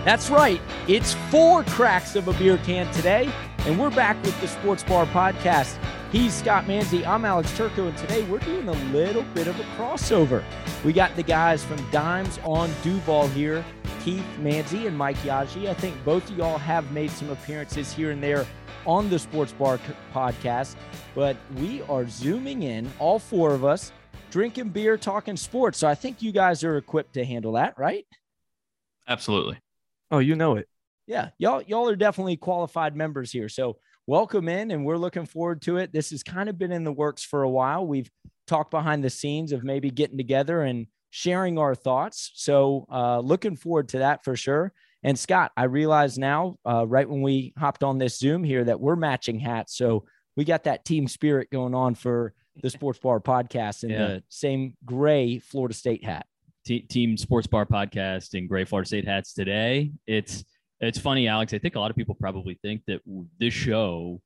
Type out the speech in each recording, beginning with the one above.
That's right. It's 4 cracks of a beer can today, and we're back with the Sports Bar Podcast. He's Scott Manzi. I'm Alex Turco, and today we're doing a little bit of a crossover. We got the guys from Dimes on Duval here, Keith Manzi and Mike Yaji. I think both of y'all have made some appearances here and there on the Sports Bar Podcast, but we are zooming in, all 4 of us, drinking beer, talking sports. So I think you guys are equipped to handle that, right? Absolutely. Oh, you know it. Yeah, y'all are definitely qualified members here. So welcome in, and we're looking forward to it. This has kind of been in the works for a while. We've talked behind the scenes of maybe getting together and sharing our thoughts. So looking forward to that for sure. And Scott, I realize now, right when we hopped on this Zoom here, that we're matching hats. So we got that team spirit going on for the Sports Bar Podcast in the same gray Florida State hat. Team Sports Bar Podcast in gray Florida State hats today. It's funny, Alex. I think a lot of people probably think that this show,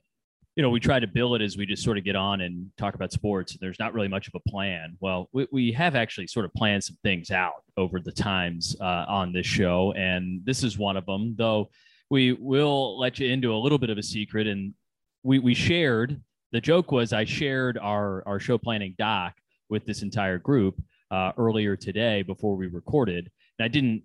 we try to bill it as we just sort of get on and talk about sports. There's not really much of a plan. Well, we have actually sort of planned some things out over the times on this show, and this is one of them. Though we will let you into a little bit of a secret, and we shared. The joke was I shared our show planning doc with this entire group earlier today before we recorded. And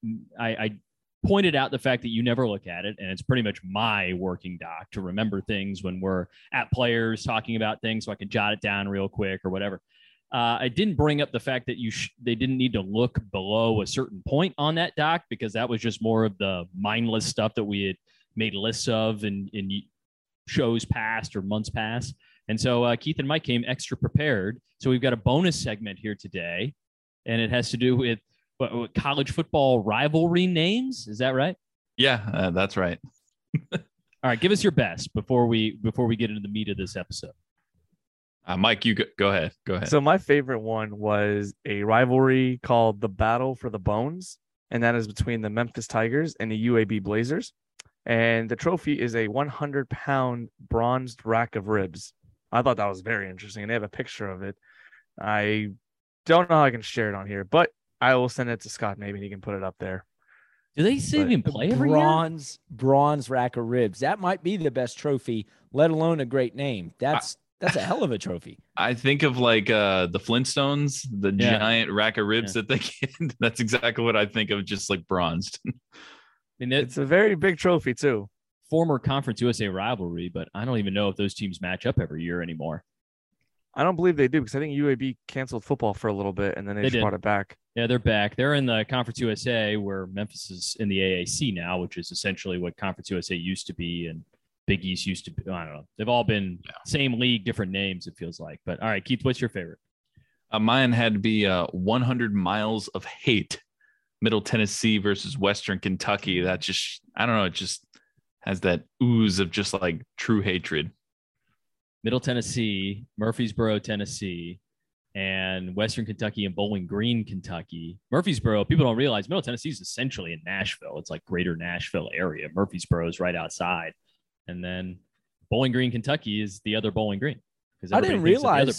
I pointed out the fact that you never look at it, and it's pretty much my working doc to remember things when we're at players talking about things so I can jot it down real quick or whatever. I didn't bring up the fact that they didn't need to look below a certain point on that doc, because that was just more of the mindless stuff that we had made lists of in shows past or months past. And so Keith and Mike came extra prepared. So we've got a bonus segment here today, and it has to do with college football rivalry names. Is that right? Yeah, that's right. All right, give us your best before we get into the meat of this episode. Mike, you go ahead. Go ahead. So my favorite one was a rivalry called the Battle for the Bones, and that is between the Memphis Tigers and the UAB Blazers. And the trophy is a 100-pound bronzed rack of ribs. I thought that was very interesting, and they have a picture of it. I don't know how I can share it on here, but I will send it to Scott. Maybe he can put it up there. Do they even play every year? Bronze rack of ribs. That might be the best trophy, let alone a great name. That's a hell of a trophy. I think of like the Flintstones, the giant rack of ribs that they get. That's exactly what I think of, just like bronzed. It's a very big trophy too. Former Conference USA rivalry, but I don't even know if those teams match up every year anymore. I don't believe they do, because I think UAB canceled football for a little bit, and then they just brought it back. Yeah, they're back. They're in the Conference USA, where Memphis is in the AAC now, which is essentially what Conference USA used to be and Big East used to be. I don't know. They've all been same league, different names, it feels like. But all right, Keith, what's your favorite? Mine had to be 100 Miles of Hate, Middle Tennessee versus Western Kentucky. That just, I don't know, it just has that ooze of just like true hatred. Middle Tennessee, Murfreesboro, Tennessee, and Western Kentucky and Bowling Green, Kentucky. Murfreesboro, people don't realize Middle Tennessee is essentially in Nashville. It's like greater Nashville area. Murfreesboro is right outside. And then Bowling Green, Kentucky is the other Bowling Green. I didn't realize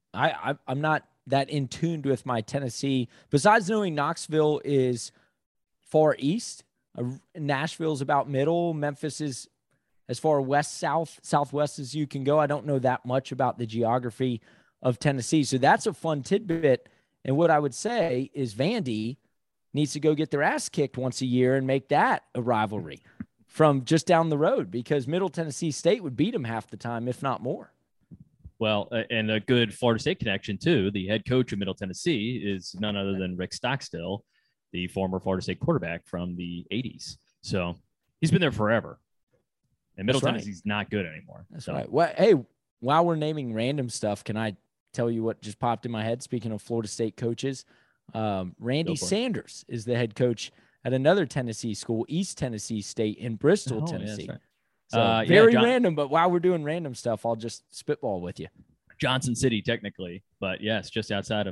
I'm not that in tune with my Tennessee. Besides knowing Knoxville is far east, Nashville's about middle, Memphis is as far west, southwest as you can go. I don't know that much about the geography of Tennessee. So that's a fun tidbit. And what I would say is Vandy needs to go get their ass kicked once a year and make that a rivalry from just down the road, because Middle Tennessee State would beat them half the time, if not more. Well, and a good Florida State connection, too. The head coach of Middle Tennessee is none other than Rick Stockstill, the former Florida State quarterback from the 80s. So he's been there forever. And Middle Tennessee's not good anymore. That's right. Well, hey, while we're naming random stuff, can I tell you what just popped in my head? Speaking of Florida State coaches, Randy Sanders is the head coach at another Tennessee school, East Tennessee State in Bristol, Tennessee. Yeah, right. So very random, but while we're doing random stuff, I'll just spitball with you. Johnson City, technically, but yes, just outside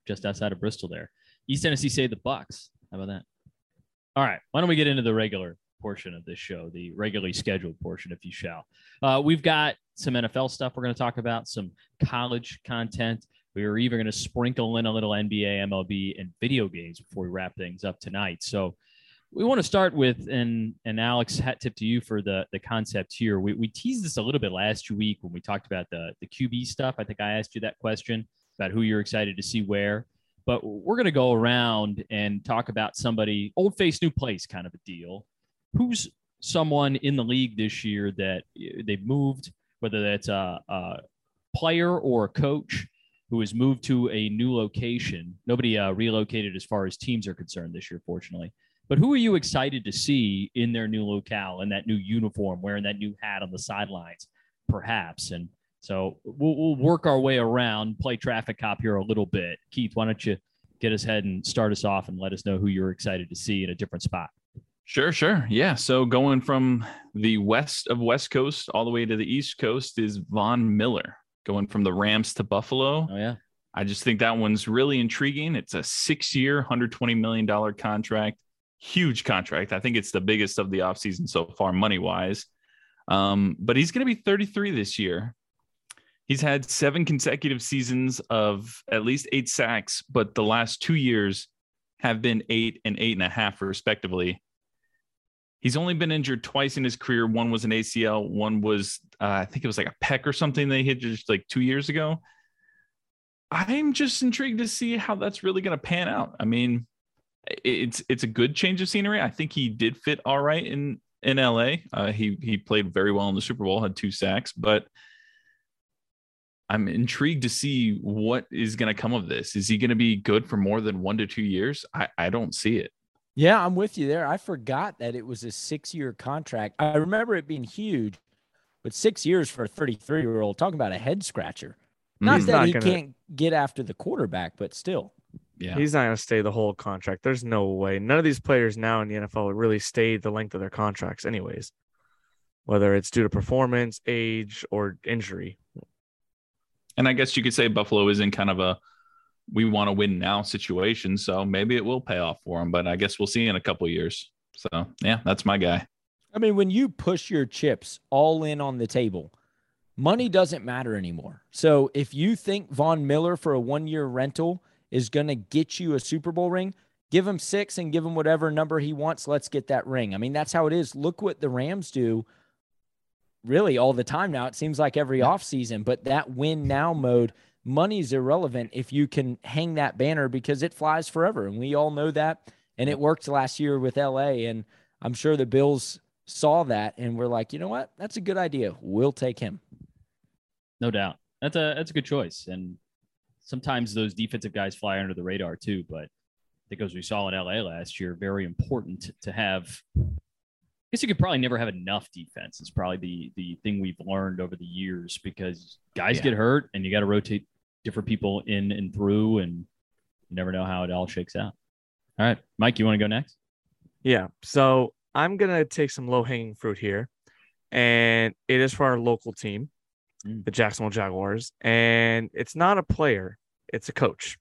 of Bristol there. East Tennessee State, the Bucks. How about that? All right, why don't we get into the regular portion of this show, the regularly scheduled portion, if you shall. We've got some NFL stuff we're going to talk about, some college content. We are even going to sprinkle in a little NBA, MLB, and video games before we wrap things up tonight. So we want to start with, and Alex, hat tip to you for the concept here. We teased this a little bit last week when we talked about the QB stuff. I think I asked you that question about who you're excited to see where. But we're going to go around and talk about somebody, old face, new place kind of a deal. Who's someone in the league this year that they've moved, whether that's a player or a coach who has moved to a new location. Nobody relocated as far as teams are concerned this year, fortunately. But who are you excited to see in their new locale, in that new uniform, wearing that new hat on the sidelines, perhaps? And so we'll work our way around, play traffic cop here a little bit. Keith, why don't you get us ahead and start us off and let us know who you're excited to see in a different spot? Sure. Yeah. So going from the west Coast all the way to the East Coast is Von Miller, going from the Rams to Buffalo. Oh, yeah. I just think that one's really intriguing. It's a 6-year, $120 million contract. Huge contract. I think it's the biggest of the offseason so far, money-wise. But he's going to be 33 this year. He's had 7 consecutive seasons of at least 8 sacks, but the last 2 years have been 8 and 8.5, respectively. He's only been injured twice in his career. One was an ACL. One was, I think it was like a pec or something they hit just like 2 years ago. I'm just intrigued to see how that's really going to pan out. I mean, it's a good change of scenery. I think he did fit all right in LA. He played very well in the Super Bowl, had 2 sacks, but I'm intrigued to see what is going to come of this. Is he going to be good for more than 1 to 2 years? I don't see it. Yeah, I'm with you there. I forgot that it was a 6-year contract. I remember it being huge, but 6 years for a 33-year-old, talking about a head scratcher. Not that he can't get after the quarterback, but still. Yeah, he's not going to stay the whole contract. There's no way. None of these players now in the NFL would really stay the length of their contracts anyways, whether it's due to performance, age, or injury. And I guess you could say Buffalo is in kind of a we want to win now situation, so maybe it will pay off for him, but I guess we'll see in a couple of years. So, yeah, that's my guy. I mean, when you push your chips all in on the table, money doesn't matter anymore. So if you think Von Miller for a 1-year rental is going to get you a Super Bowl ring, give him 6 and give him whatever number he wants. Let's get that ring. I mean, that's how it is. Look what the Rams do really all the time now. It seems like every offseason, but that win now mode, money's irrelevant if you can hang that banner because it flies forever. And we all know that. And it worked last year with LA. And I'm sure the Bills saw that and were like, you know what? That's a good idea. We'll take him. No doubt. That's a good choice. And sometimes those defensive guys fly under the radar too, but I think as we saw in LA last year, very important to have. I guess you could probably never have enough defense. It's probably the thing we've learned over the years because guys get hurt and you got to rotate different people in and through, and you never know how it all shakes out. All right, Mike, you want to go next? Yeah. So I'm going to take some low-hanging fruit here, and it is for our local team, the Jacksonville Jaguars, and it's not a player, it's a coach.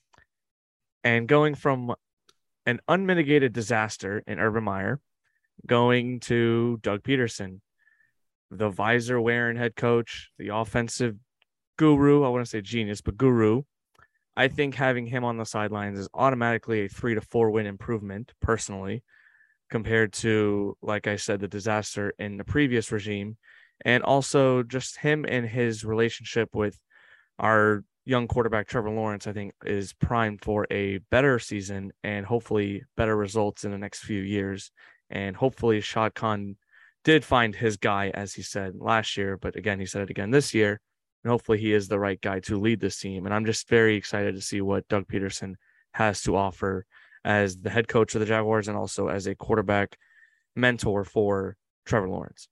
And going from an unmitigated disaster in Urban Meyer, going to Doug Peterson, the visor-wearing head coach, the offensive guru, I wouldn't say genius, but guru. I think having him on the sidelines is automatically a 3 to 4 win improvement, personally, compared to, like I said, the disaster in the previous regime. And also just him and his relationship with our young quarterback, Trevor Lawrence, I think is primed for a better season and hopefully better results in the next few years. And hopefully Shad Khan did find his guy, as he said last year, but again, he said it again this year. And hopefully he is the right guy to lead this team. And I'm just very excited to see what Doug Peterson has to offer as the head coach of the Jaguars and also as a quarterback mentor for Trevor Lawrence.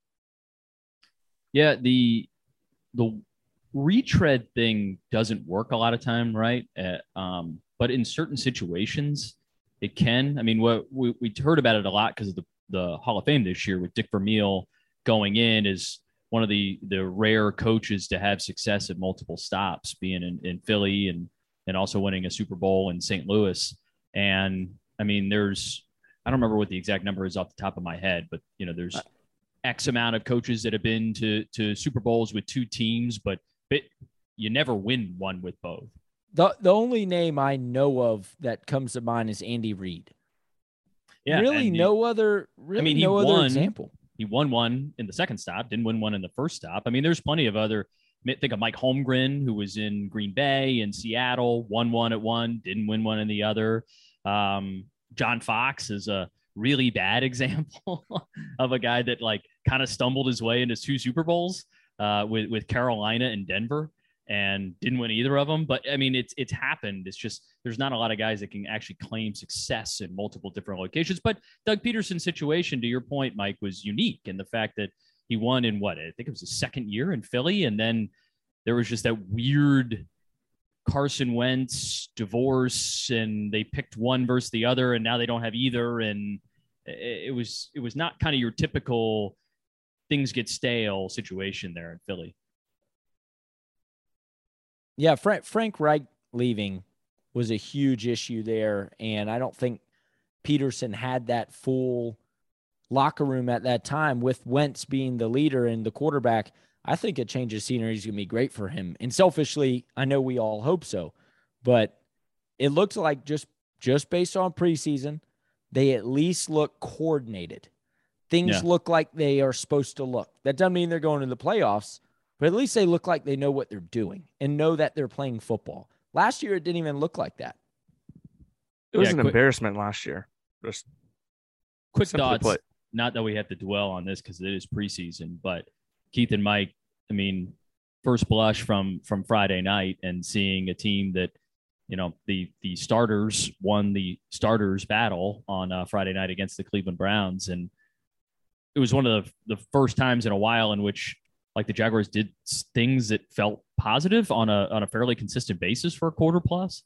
Yeah, the retread thing doesn't work a lot of time, right? But in certain situations, it can. I mean, what we heard about it a lot because of the Hall of Fame this year with Dick Vermeil going in is one of the rare coaches to have success at multiple stops, being in Philly and also winning a Super Bowl in St. Louis. And I mean, I don't remember what the exact number is off the top of my head, but there's X amount of coaches that have been to Super Bowls with 2 teams, but you never win one with both. The only name I know of that comes to mind is Andy Reid. Yeah, really no other example. He won one in the second stop, didn't win one in the first stop. I mean, there's plenty of other. Think of Mike Holmgren, who was in Green Bay and Seattle, won one at one, didn't win one in the other. John Fox is a really bad example of a guy that like kind of stumbled his way into 2 Super Bowls with Carolina and Denver and didn't win either of them. But I mean, it's happened. It's just there's not a lot of guys that can actually claim success in multiple different locations. But Doug Peterson's situation, to your point, Mike, was unique in the fact that he won in I think it was his second year in Philly. And then there was just that weird Carson Wentz divorce, and they picked one versus the other, and now they don't have either. And it was not kind of your typical things get stale situation there in Philly. Yeah, Frank Reich leaving was a huge issue there, and I don't think Peterson had that full locker room at that time with Wentz being the leader and the quarterback. I think a change of scenery is going to be great for him. And selfishly, I know we all hope so, but it looks like just based on preseason, they at least look coordinated. Things look like they are supposed to look. That doesn't mean they're going to the playoffs, but at least they look like they know what they're doing and know that they're playing football. Last year, it didn't even look like that. It was an embarrassment last year. Just quick thoughts. Not that we have to dwell on this because it is preseason, but Keith and Mike, I mean, first blush from Friday night and seeing a team that, you know, the starters won the starters battle on Friday night against the Cleveland Browns. And it was one of the first times in a while in which like the Jaguars did things that felt positive on a fairly consistent basis for a quarter plus.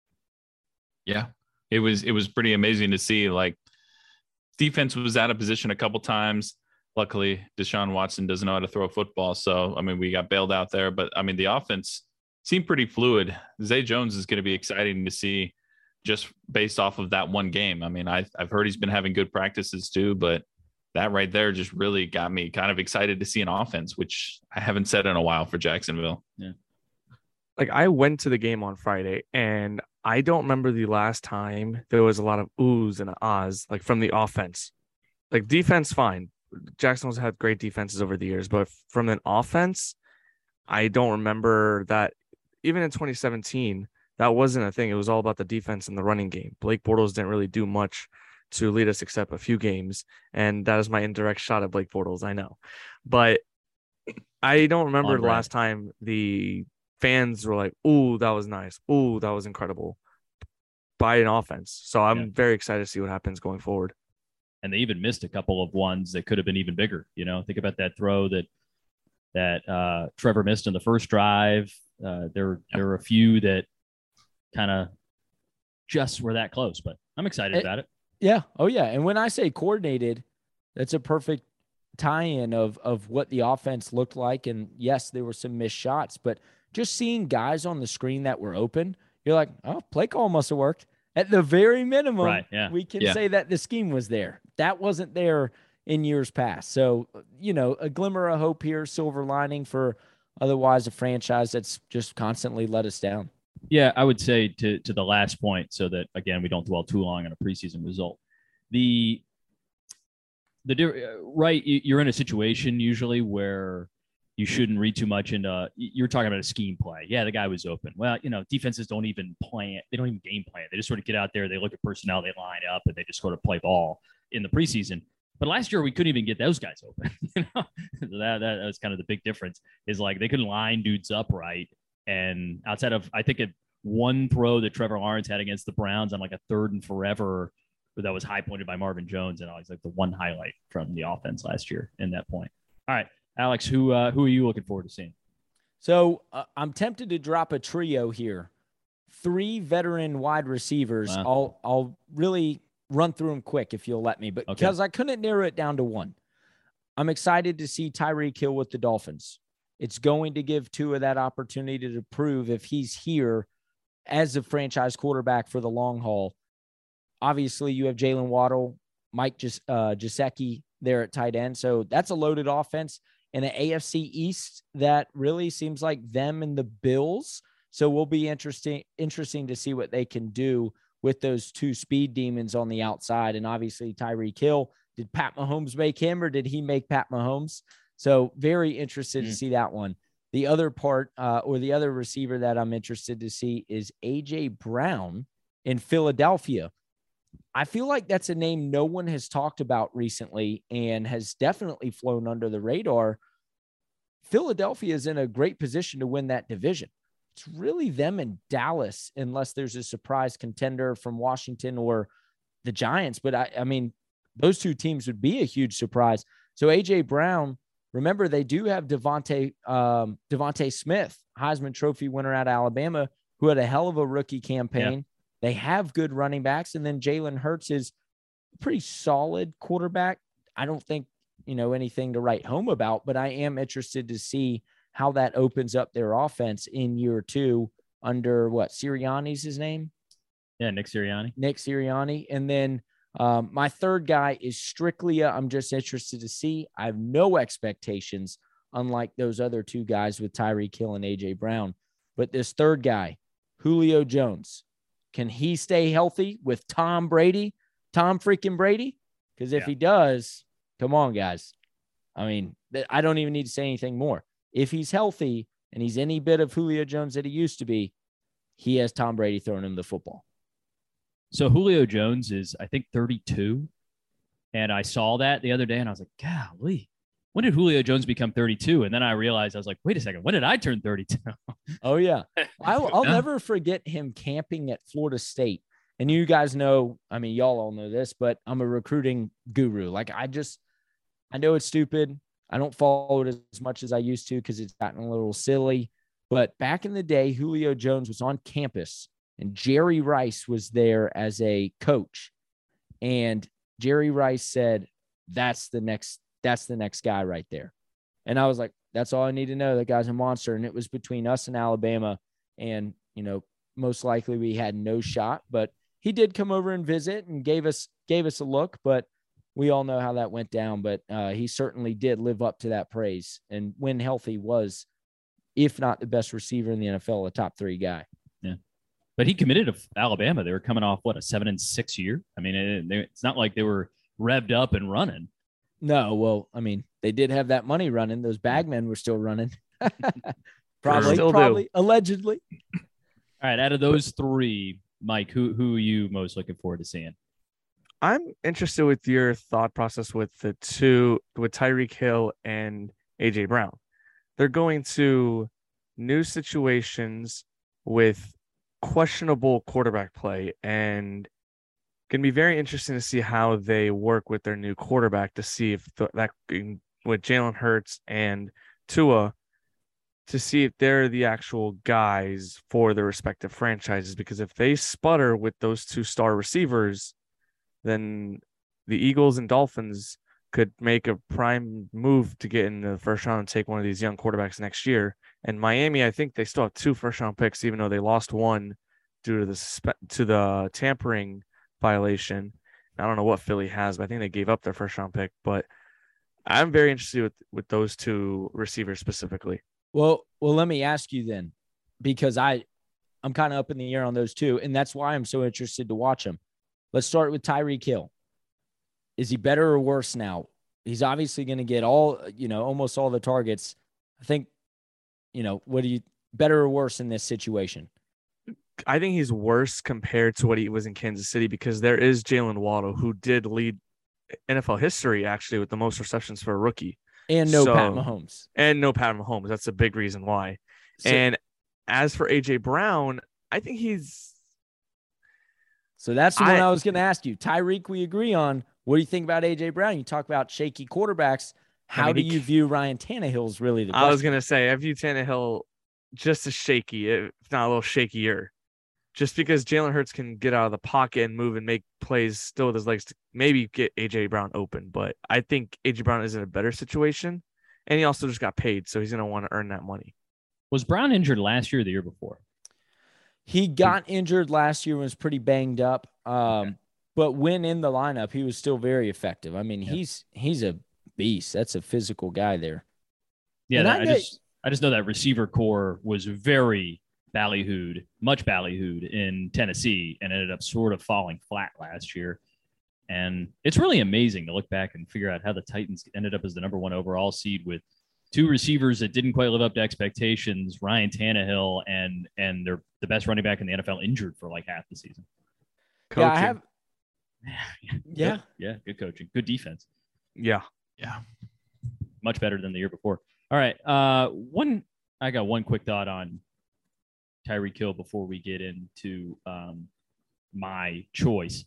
Yeah, it was pretty amazing to see. Like, defense was out of position a couple times. Luckily, Deshaun Watson doesn't know how to throw a football. So, I mean, we got bailed out there. But, I mean, the offense seemed pretty fluid. Zay Jones is going to be exciting to see just based off of that one game. I mean, I've heard he's been having good practices too, but that right there just really got me kind of excited to see an offense, which I haven't said in a while for Jacksonville. Yeah. Like, I went to the game on Friday, and I don't remember the last time there was a lot of oohs and ahs, like from the offense. Like, defense, fine. Jacksonville's had great defenses over the years, but from an offense, I don't remember that. Even in 2017, that wasn't a thing. It was all about the defense and the running game. Blake Bortles didn't really do much to lead us except a few games, and that is my indirect shot at Blake Bortles, I know. But I don't remember the last time the fans were like, "Ooh, that was nice. Ooh, that was incredible," by an offense. So I'm very excited to see what happens going forward. And they even missed a couple of ones that could have been even bigger. You know, think about that throw that Trevor missed in the first drive. There were a few that kind of just were that close, but I'm excited about it. Yeah. Oh, yeah. And when I say coordinated, that's a perfect tie-in of what the offense looked like. And yes, there were some missed shots, but just seeing guys on the screen that were open, you're like, oh, play call must have worked. At the very minimum, we can say that the scheme was there. That wasn't there in years past. So, you know, a glimmer of hope here, silver lining for otherwise a franchise that's just constantly let us down. Yeah, I would say to the last point, so that, again, we don't dwell too long on a preseason result. You're in a situation usually where you shouldn't read too much into, you're talking about a scheme play. Yeah, the guy was open. Well, you know, defenses don't even plan. They don't even game plan. They just sort of get out there, they look at personnel, they line up, and they just sort of play ball in the preseason. But last year, we couldn't even get those guys open. You know, that was kind of the big difference, is like they couldn't line dudes up right. And outside of, I think, one throw that Trevor Lawrence had against the Browns on like a 3rd and forever that was high pointed by Marvin Jones, and always like the one highlight from the offense last year in that point. All right, Alex, who are you looking forward to seeing? So I'm tempted to drop a trio here. 3 veteran wide receivers. Wow. I'll really run through them quick if you'll let me, but because I couldn't narrow it down to one. I'm excited to see Tyreek Hill with the Dolphins. It's going to give Tua that opportunity to prove if he's here as a franchise quarterback for the long haul. Obviously, you have Jalen Waddle, Mike Gesicki there at tight end. So that's a loaded offense in an AFC East that really seems like them and the Bills. So will be interesting to see what they can do with those two speed demons on the outside. And obviously Tyreek Hill, did Pat Mahomes make him or did he make Pat Mahomes? So very interested to see that one. The other part or the other receiver that I'm interested to see is A.J. Brown in Philadelphia. I feel like that's a name no one has talked about recently and has definitely flown under the radar. Philadelphia is in a great position to win that division. It's really them and Dallas, unless there's a surprise contender from Washington or the Giants. But I mean, those two teams would be a huge surprise. So A.J. Brown, remember, they do have Devontae Smith, Heisman Trophy winner out of Alabama, who had a hell of a rookie campaign. Yeah. They have good running backs. And then Jalen Hurts is a pretty solid quarterback. I don't think, anything to write home about, but I am interested to see how that opens up their offense in year 2 under Sirianni's his name? Yeah, Nick Sirianni. Nick Sirianni. And then my third guy is strictly I'm just interested to see. I have no expectations, unlike those other two guys with Tyreek Hill and A.J. Brown. But this third guy, Julio Jones, can he stay healthy with Tom freaking Brady? Because if he does, come on, guys. I mean, I don't even need to say anything more. If he's healthy and he's any bit of Julio Jones that he used to be, he has Tom Brady throwing him the football. So Julio Jones is, I think, 32. And I saw that the other day and I was like, golly, when did Julio Jones become 32? And then I realized, I was like, wait a second, when did I turn 32? Oh, yeah. I'll never forget him camping at Florida State. And you guys know, I mean, y'all all know this, but I'm a recruiting guru. Like, I know it's stupid. I don't follow it as much as I used to because it's gotten a little silly. But back in the day, Julio Jones was on campus and Jerry Rice was there as a coach. And Jerry Rice said, that's the next guy right there. And I was like, that's all I need to know. That guy's a monster. And it was between us and Alabama. And, most likely we had no shot, but he did come over and visit and gave us a look, but we all know how that went down. But he certainly did live up to that praise. And when healthy was, if not the best receiver in the NFL, a top 3 guy. Yeah. But he committed to Alabama. They were coming off, a 7-6 year? I mean, it's not like they were revved up and running. No, well, I mean, they did have that money running. Those bagmen were still running. Probably, allegedly. All right, out of those 3, Mike, who are you most looking forward to seeing? I'm interested with your thought process with the two, with Tyreek Hill and A.J. Brown. They're going to new situations with questionable quarterback play, and going to be very interesting to see how they work with their new quarterback to see if that with Jalen Hurts and Tua, to see if they're the actual guys for their respective franchises. Because if they sputter with those 2 star receivers, then the Eagles and Dolphins could make a prime move to get in the first round and take one of these young quarterbacks next year. And Miami, I think they still have 2 first round picks, even though they lost one due to the tampering violation. I don't know what Philly has, but I think they gave up their first round pick. But I'm very interested with those 2 receivers specifically. Well, let me ask you then, because I'm kind of up in the air on those 2, and that's why I'm so interested to watch them. Let's start with Tyreek Hill. Is he better or worse now? He's obviously going to get almost all the targets. I think, what do you better or worse in this situation? I think he's worse compared to what he was in Kansas City, because there is Jalen Waddle, who did lead NFL history actually with the most receptions for a rookie. And Pat Mahomes. And no Pat Mahomes. That's a big reason why. So, and as for A.J. Brown, I think he's... So that's the one I was going to ask you. Tyreek, we agree on. What do you think about A.J. Brown? You talk about shaky quarterbacks. How do you view Ryan Tannehill's really the question? I was going to say, I view Tannehill just as shaky, if not a little shakier. Just because Jalen Hurts can get out of the pocket and move and make plays still with his legs to maybe get A.J. Brown open. But I think A.J. Brown is in a better situation. And he also just got paid, so he's going to want to earn that money. Was Brown injured last year or the year before? He got injured last year and was pretty banged up. But when in the lineup, he was still very effective. I mean, he's a beast. That's a physical guy there. Yeah, I just know that receiver core was very much ballyhooed in Tennessee, and ended up sort of falling flat last year. And it's really amazing to look back and figure out how the Titans ended up as the number 1 overall seed with 2 receivers that didn't quite live up to expectations, Ryan Tannehill and they're the best running back in the NFL injured for like half the season. Coaching. Yeah, good coaching, good defense. Yeah. Much better than the year before. All right, I got one quick thought on Tyreek Hill before we get into my choice.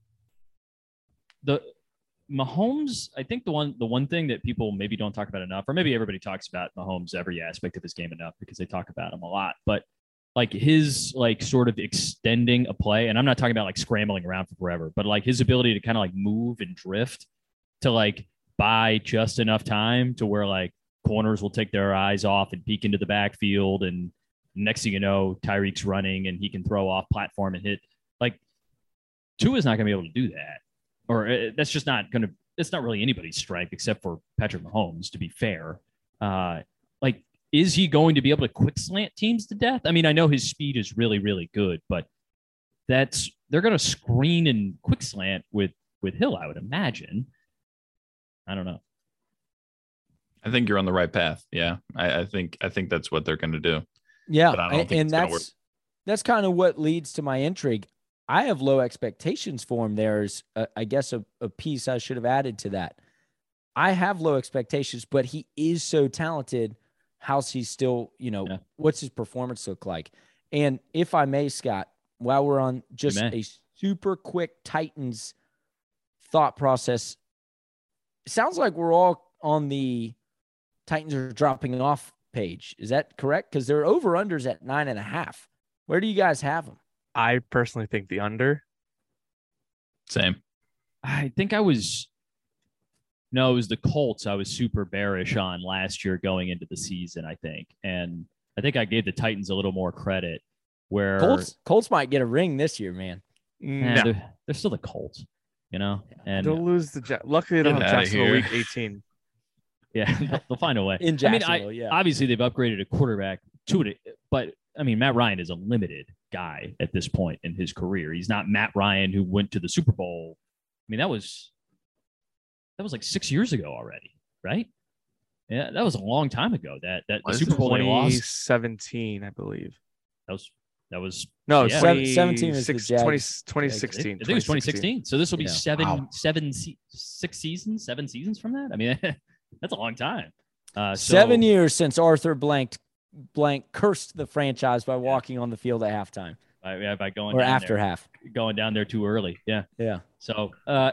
The Mahomes, I think the one thing that people maybe don't talk about enough, or maybe everybody talks about Mahomes every aspect of his game enough because they talk about him a lot, but like his like sort of extending a play, and I'm not talking about like scrambling around for forever, but like his ability to kind of like move and drift to like buy just enough time to where like corners will take their eyes off and peek into the backfield, and next thing you know, Tyreek's running and he can throw off platform and hit. Like Tua's not going to be able to do that. Or that's just not going to, it's not really anybody's strength except for Patrick Mahomes, to be fair. Like, is he going to be able to quick slant teams to death? I mean, I know his speed is really, really good, but they're going to screen and quick slant with Hill, I would imagine. I don't know. I think you're on the right path. Yeah. I think that's what they're going to do. Yeah. And that's kind of what leads to my intrigue. I have low expectations for him. There's, I guess, a piece I should have added to that. I have low expectations, but he is so talented. How's he still, what's his performance look like? And if I may, Scott, while we're on just a super quick Titans thought process, it sounds like we're all on the Titans are dropping off page. Is that correct? Because their over-unders at 9.5. Where do you guys have them? I personally think the under. Same. I think it was the Colts I was super bearish on last year going into the season, I think. And I think I gave the Titans a little more credit where Colts might get a ring this year, man. No. They're still the Colts, and they'll lose the luckily they don't have Jacksonville week 18. Yeah, they'll find a way. In Jacksonville, obviously they've upgraded a quarterback to it, but I mean, Matt Ryan is a limited guy at this point in his career. He's not Matt Ryan who went to the Super Bowl. I mean, that was like 6 years ago already, right? Yeah, that was a long time ago. That the Super Bowl they lost 2017, I believe. That was no, yeah. 17 is the Jags. 2016. I think it was 2016. So this will be 7 seasons from that. I mean, that's a long time. 7 years since Arthur Blank cursed the franchise by walking on the field at halftime. By going or down after there, half, going down there too early. Yeah. So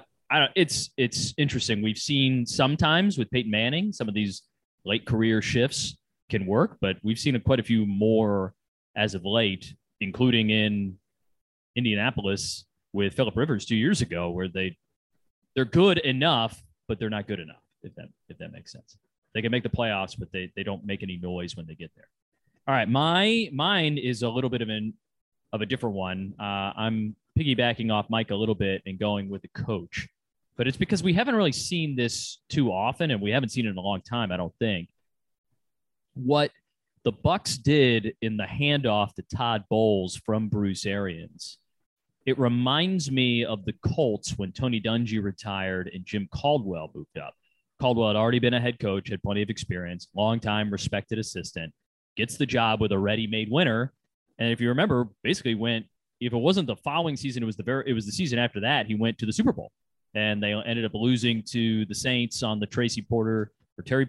it's interesting. We've seen sometimes with Peyton Manning, some of these late career shifts can work, but we've seen quite a few more as of late, including in Indianapolis with Phillip Rivers 2 years ago, where they're good enough, but they're not good enough. If that makes sense. They can make the playoffs, but they don't make any noise when they get there. All right, mine is a little bit of a different one. I'm piggybacking off Mike a little bit and going with the coach, but it's because we haven't really seen this too often, and we haven't seen it in a long time, I don't think. What the Bucs did in the handoff to Todd Bowles from Bruce Arians, it reminds me of the Colts when Tony Dungy retired and Jim Caldwell moved up. Caldwell had already been a head coach, had plenty of experience, long-time respected assistant, gets the job with a ready-made winner. And if you remember, basically if it wasn't the following season, it was the season after that, he went to the Super Bowl. And they ended up losing to the Saints on the Tracy Porter pick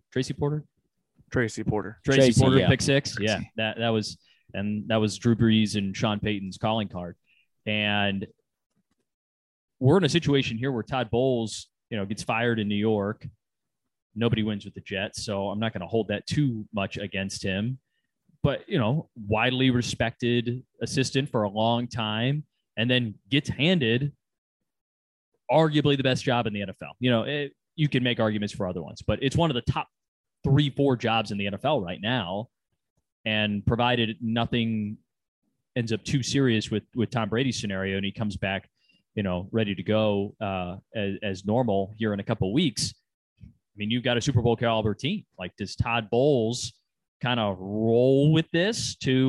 six. Yeah, that was Drew Brees and Sean Payton's calling card. And we're in a situation here where Todd Bowles, gets fired in New York. Nobody wins with the Jets, so I'm not going to hold that too much against him. But, widely respected assistant for a long time, and then gets handed arguably the best job in the NFL. You can make arguments for other ones, but it's one of the top 3-4 jobs in the NFL right now. And provided nothing ends up too serious with Tom Brady's scenario, and he comes back ready to go as normal here in a couple of weeks. I mean, you've got a Super Bowl caliber team. Like, does Todd Bowles kind of roll with this to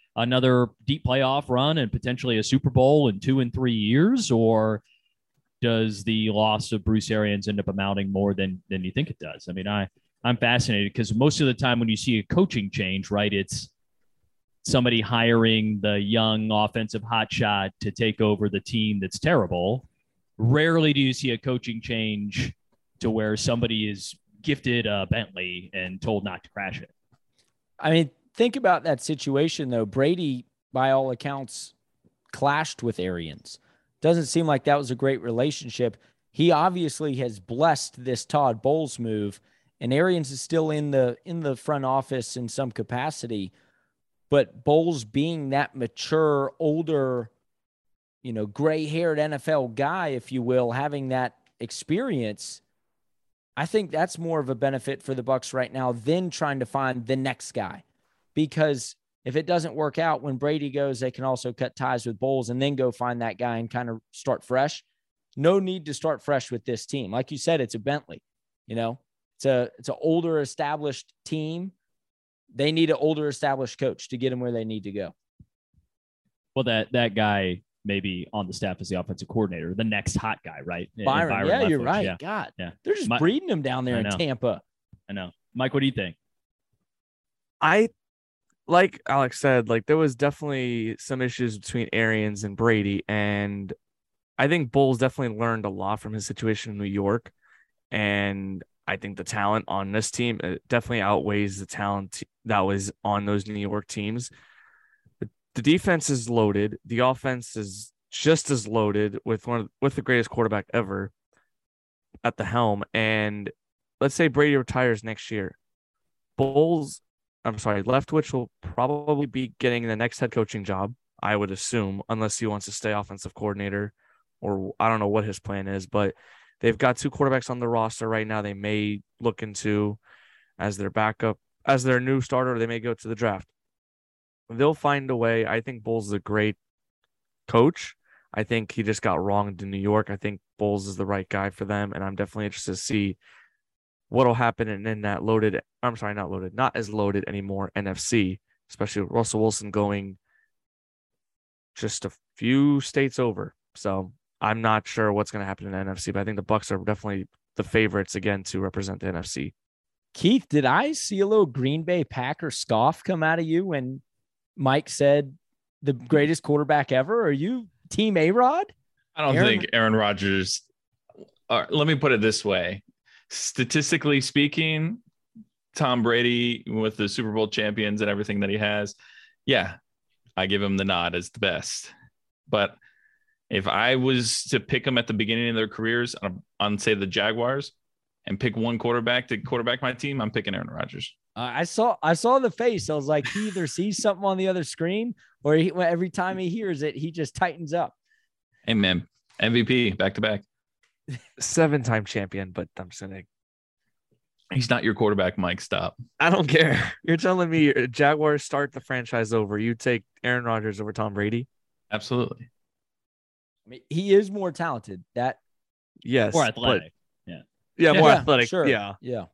another deep playoff run and potentially a Super Bowl in 2 and 3 years? Or does the loss of Bruce Arians end up amounting more than you think it does? I mean, I'm fascinated because most of the time when you see a coaching change, right, it's somebody hiring the young offensive hotshot to take over the team that's terrible. Rarely do you see a coaching change to where somebody is gifted a Bentley and told not to crash it. I mean, think about that situation, though. Brady, by all accounts, clashed with Arians. Doesn't seem like that was a great relationship. He obviously has blessed this Todd Bowles move, and Arians is still in the front office in some capacity. But Bowles being that mature, older, gray-haired NFL guy, if you will, having that experience, I think that's more of a benefit for the Bucs right now than trying to find the next guy. Because if it doesn't work out when Brady goes, they can also cut ties with Bowles and then go find that guy and kind of start fresh. No need to start fresh with this team. Like you said, it's a Bentley. It's an older established team. They need an older established coach to get them where they need to go. Well, that guy may be on the staff as the offensive coordinator, the next hot guy, right? Byron yeah, you're right. Yeah. God, yeah. They're just breeding them down there in Tampa. I know. Mike, what do you think? Like Alex said, there was definitely some issues between Arians and Brady, and I think Bowles definitely learned a lot from his situation in New York, and I think the talent on this team definitely outweighs the talent that was on those New York teams. The defense is loaded. The offense is just as loaded with the greatest quarterback ever at the helm. And let's say Brady retires next year. Leftwich will probably be getting the next head coaching job, I would assume, unless he wants to stay offensive coordinator, or I don't know what his plan is, but they've got 2 quarterbacks on the roster right now. They may look into as their backup, as their new starter, or they may go to the draft. They'll find a way. I think Bowles is a great coach. I think he just got wronged in New York. I think Bowles is the right guy for them, and I'm definitely interested to see what'll happen in that not as loaded anymore NFC, especially with Russell Wilson going just a few states over. So I'm not sure what's going to happen in the NFC, but I think the Bucs are definitely the favorites again to represent the NFC. Keith, did I see a little Green Bay Packer scoff come out of you when Mike said the greatest quarterback ever? Are you team A-Rod? I don't think Aaron Rodgers. Let me put it this way. Statistically speaking, Tom Brady with the Super Bowl champions and everything that he has, yeah, I give him the nod as the best. But if I was to pick them at the beginning of their careers on say the Jaguars and pick one quarterback to quarterback my team, I'm picking Aaron Rodgers. I saw the face. I was like, he either sees something on the other screen or every time he hears it, he just tightens up. Hey, man, MVP back to back. 7-time champion, but I'm just gonna. He's not your quarterback, Mike. Stop. I don't care. You're telling me Jaguars start the franchise over. You take Aaron Rodgers over Tom Brady? Absolutely. I mean, he is more talented. More athletic. More athletic. Sure. Yeah.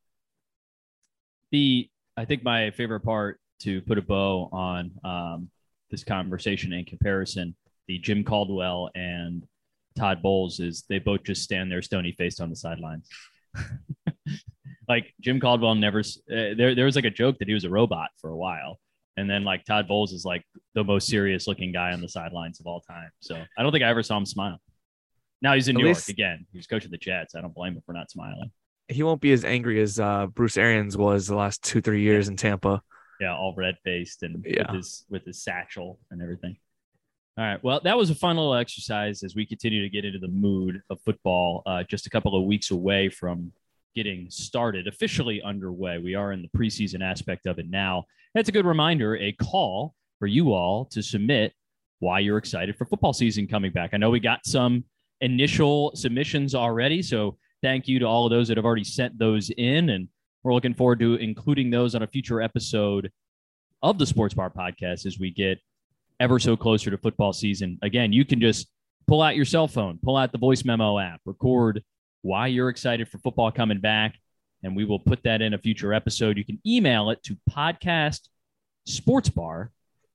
I think my favorite part, to put a bow on this conversation in comparison, the Jim Caldwell and Todd Bowles, is they both just stand there stony faced on the sidelines. Like Jim Caldwell never there was like a joke that he was a robot for a while. And then like Todd Bowles is like the most serious looking guy on the sidelines of all time. So I don't think I ever saw him smile. Now he's in New York again. He was coaching the Jets. I don't blame him for not smiling. He won't be as angry as Bruce Arians was the last 2-3 years in Tampa. Yeah, all red faced and with his satchel and everything. All right. Well, that was a fun little exercise as we continue to get into the mood of football. Just a couple of weeks away from getting started, officially underway. We are in the preseason aspect of it now. That's a good reminder, a call for you all to submit why you're excited for football season coming back. I know we got some initial submissions already, so thank you to all of those that have already sent those in, and we're looking forward to including those on a future episode of the Sports Bar Podcast as we get ever so closer to football season. Again, you can just pull out your cell phone, pull out the voice memo app, record why you're excited for football coming back, and we will put that in a future episode. You can email it to podcastsportsbar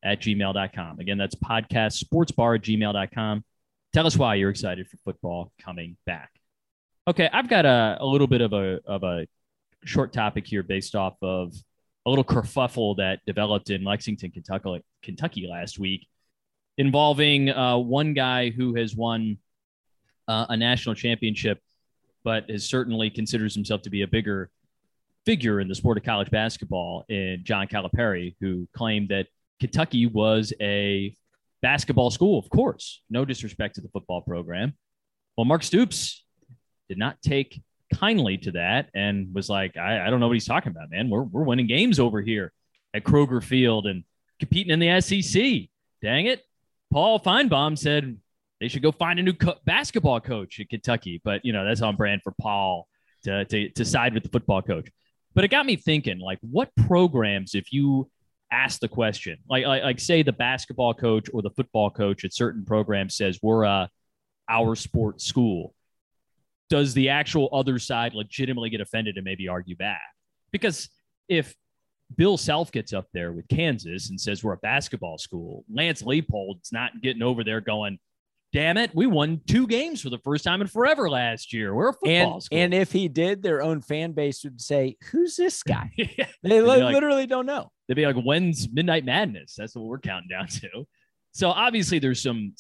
podcastsportsbar@gmail.com. Again, that's podcastsportsbar@gmail.com. Tell us why you're excited for football coming back. Okay, I've got a little bit of a short topic here based off of a little kerfuffle that developed in Lexington, Kentucky last week, involving one guy who has won a national championship, but has certainly considers himself to be a bigger figure in the sport of college basketball, in John Calipari, who claimed that Kentucky was a basketball school. Of course, no disrespect to the football program. Well, Mark Stoops did not take kindly to that and was like, I don't know what he's talking about, man. We're winning games over here at Kroger Field and competing in the SEC. Dang it. Paul Feinbaum said they should go find a new basketball coach at Kentucky. But, that's on brand for Paul to side with the football coach. But it got me thinking, like, what programs, if you ask the question, like say the basketball coach or the football coach at certain programs says we're our sports school, does the actual other side legitimately get offended and maybe argue back? Because if Bill Self gets up there with Kansas and says we're a basketball school, Lance Leipold's not getting over there going, damn it, we won 2 games for the first time in forever last year. We're a football school. And if he did, their own fan base would say, who's this guy? They literally don't know. They'd be like, when's Midnight Madness? That's what we're counting down to. So obviously there's some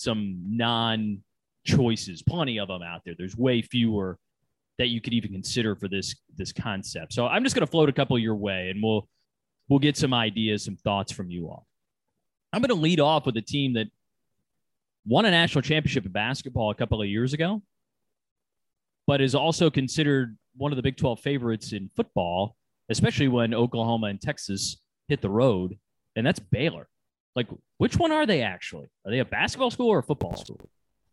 non-choices, plenty of them out there. There's way fewer that you could even consider for this concept. So I'm just going to float a couple your way, and we'll get some ideas, some thoughts from you all. I'm going to lead off with a team that won a national championship in basketball a couple of years ago, but is also considered one of the Big 12 favorites in football, especially when Oklahoma and Texas hit the road, and that's Baylor. Like, which one are they actually? Are they a basketball school or a football school?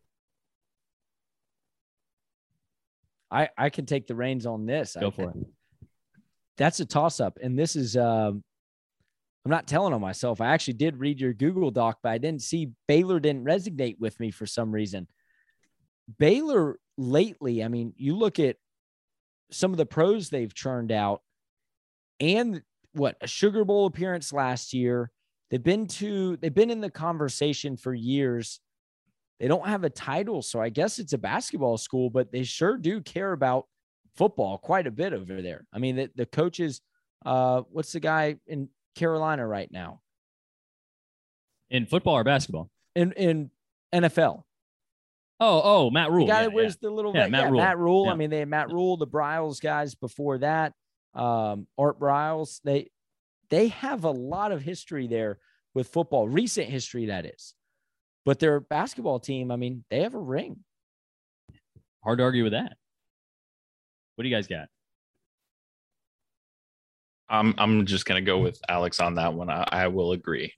I can take the reins on this. Go for it. That's a toss-up, and this is I'm not telling on myself. I actually did read your Google Doc, but I didn't see Baylor didn't resonate with me for some reason. Baylor lately, I mean, you look at some of the pros they've churned out, and a Sugar Bowl appearance last year. They've been in the conversation for years. They don't have a title, so I guess it's a basketball school, but they sure do care about football quite a bit over there. I mean, the coaches, what's the guy in Carolina right now? In football or basketball? In NFL. Oh, Matt Rule. The guy that wears the little Matt Rule. Matt Rule. Yeah. I mean, they had Matt Rule, the Briles guys before that. Art Briles. They have a lot of history there with football, recent history, that is. But their basketball team, I mean, they have a ring. Hard to argue with that. What do you guys got? I'm just gonna go with Alex on that one. I will agree.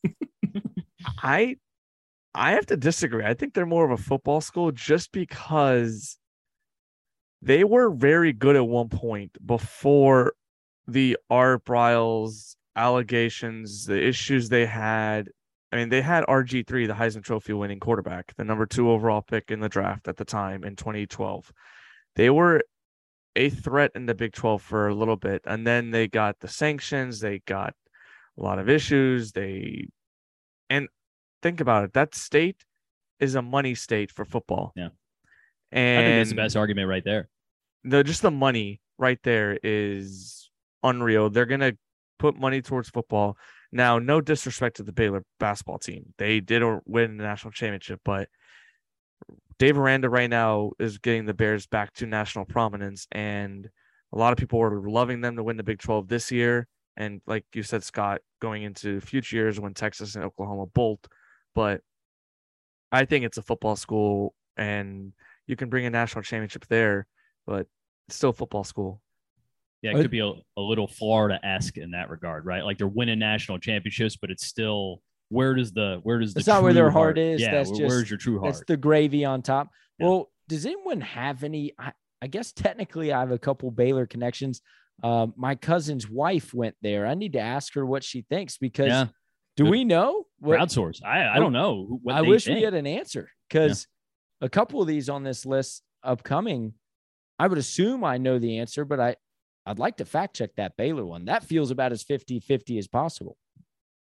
I have to disagree. I think they're more of a football school just because they were very good at one point before the Art Briles allegations, the issues they had. I mean, they had RG3, the Heisman Trophy winning quarterback, the number 2 overall pick in the draft at the time in 2012. They were a threat in the Big 12 for a little bit, and then they got the sanctions. They got a lot of issues. And think about it. That state is a money state for football. Yeah. And I think that's the best argument right there. Just the money right there is unreal. They're going to put money towards football. Now, no disrespect to the Baylor basketball team. They did win the national championship, but Dave Aranda right now is getting the Bears back to national prominence, and a lot of people are loving them to win the Big 12 this year. And like you said, Scott, going into future years when Texas and Oklahoma bolt. But I think it's a football school, and you can bring a national championship there, but it's still a football school. Yeah, it could be a little Florida-esque in that regard, right? Like they're winning national championships, but it's still where does the it's not where their heart is. Yeah, that's where's your true heart? That's the gravy on top. Yeah. Well, does anyone have any? I guess technically I have a couple Baylor connections. My cousin's wife went there. I need to ask her what she thinks because do we know? Crowdsource. I don't know. I wish we had an answer because a couple of these on this list upcoming, I would assume I know the answer, but I'd like to fact check that Baylor one. That feels about as 50-50 as possible.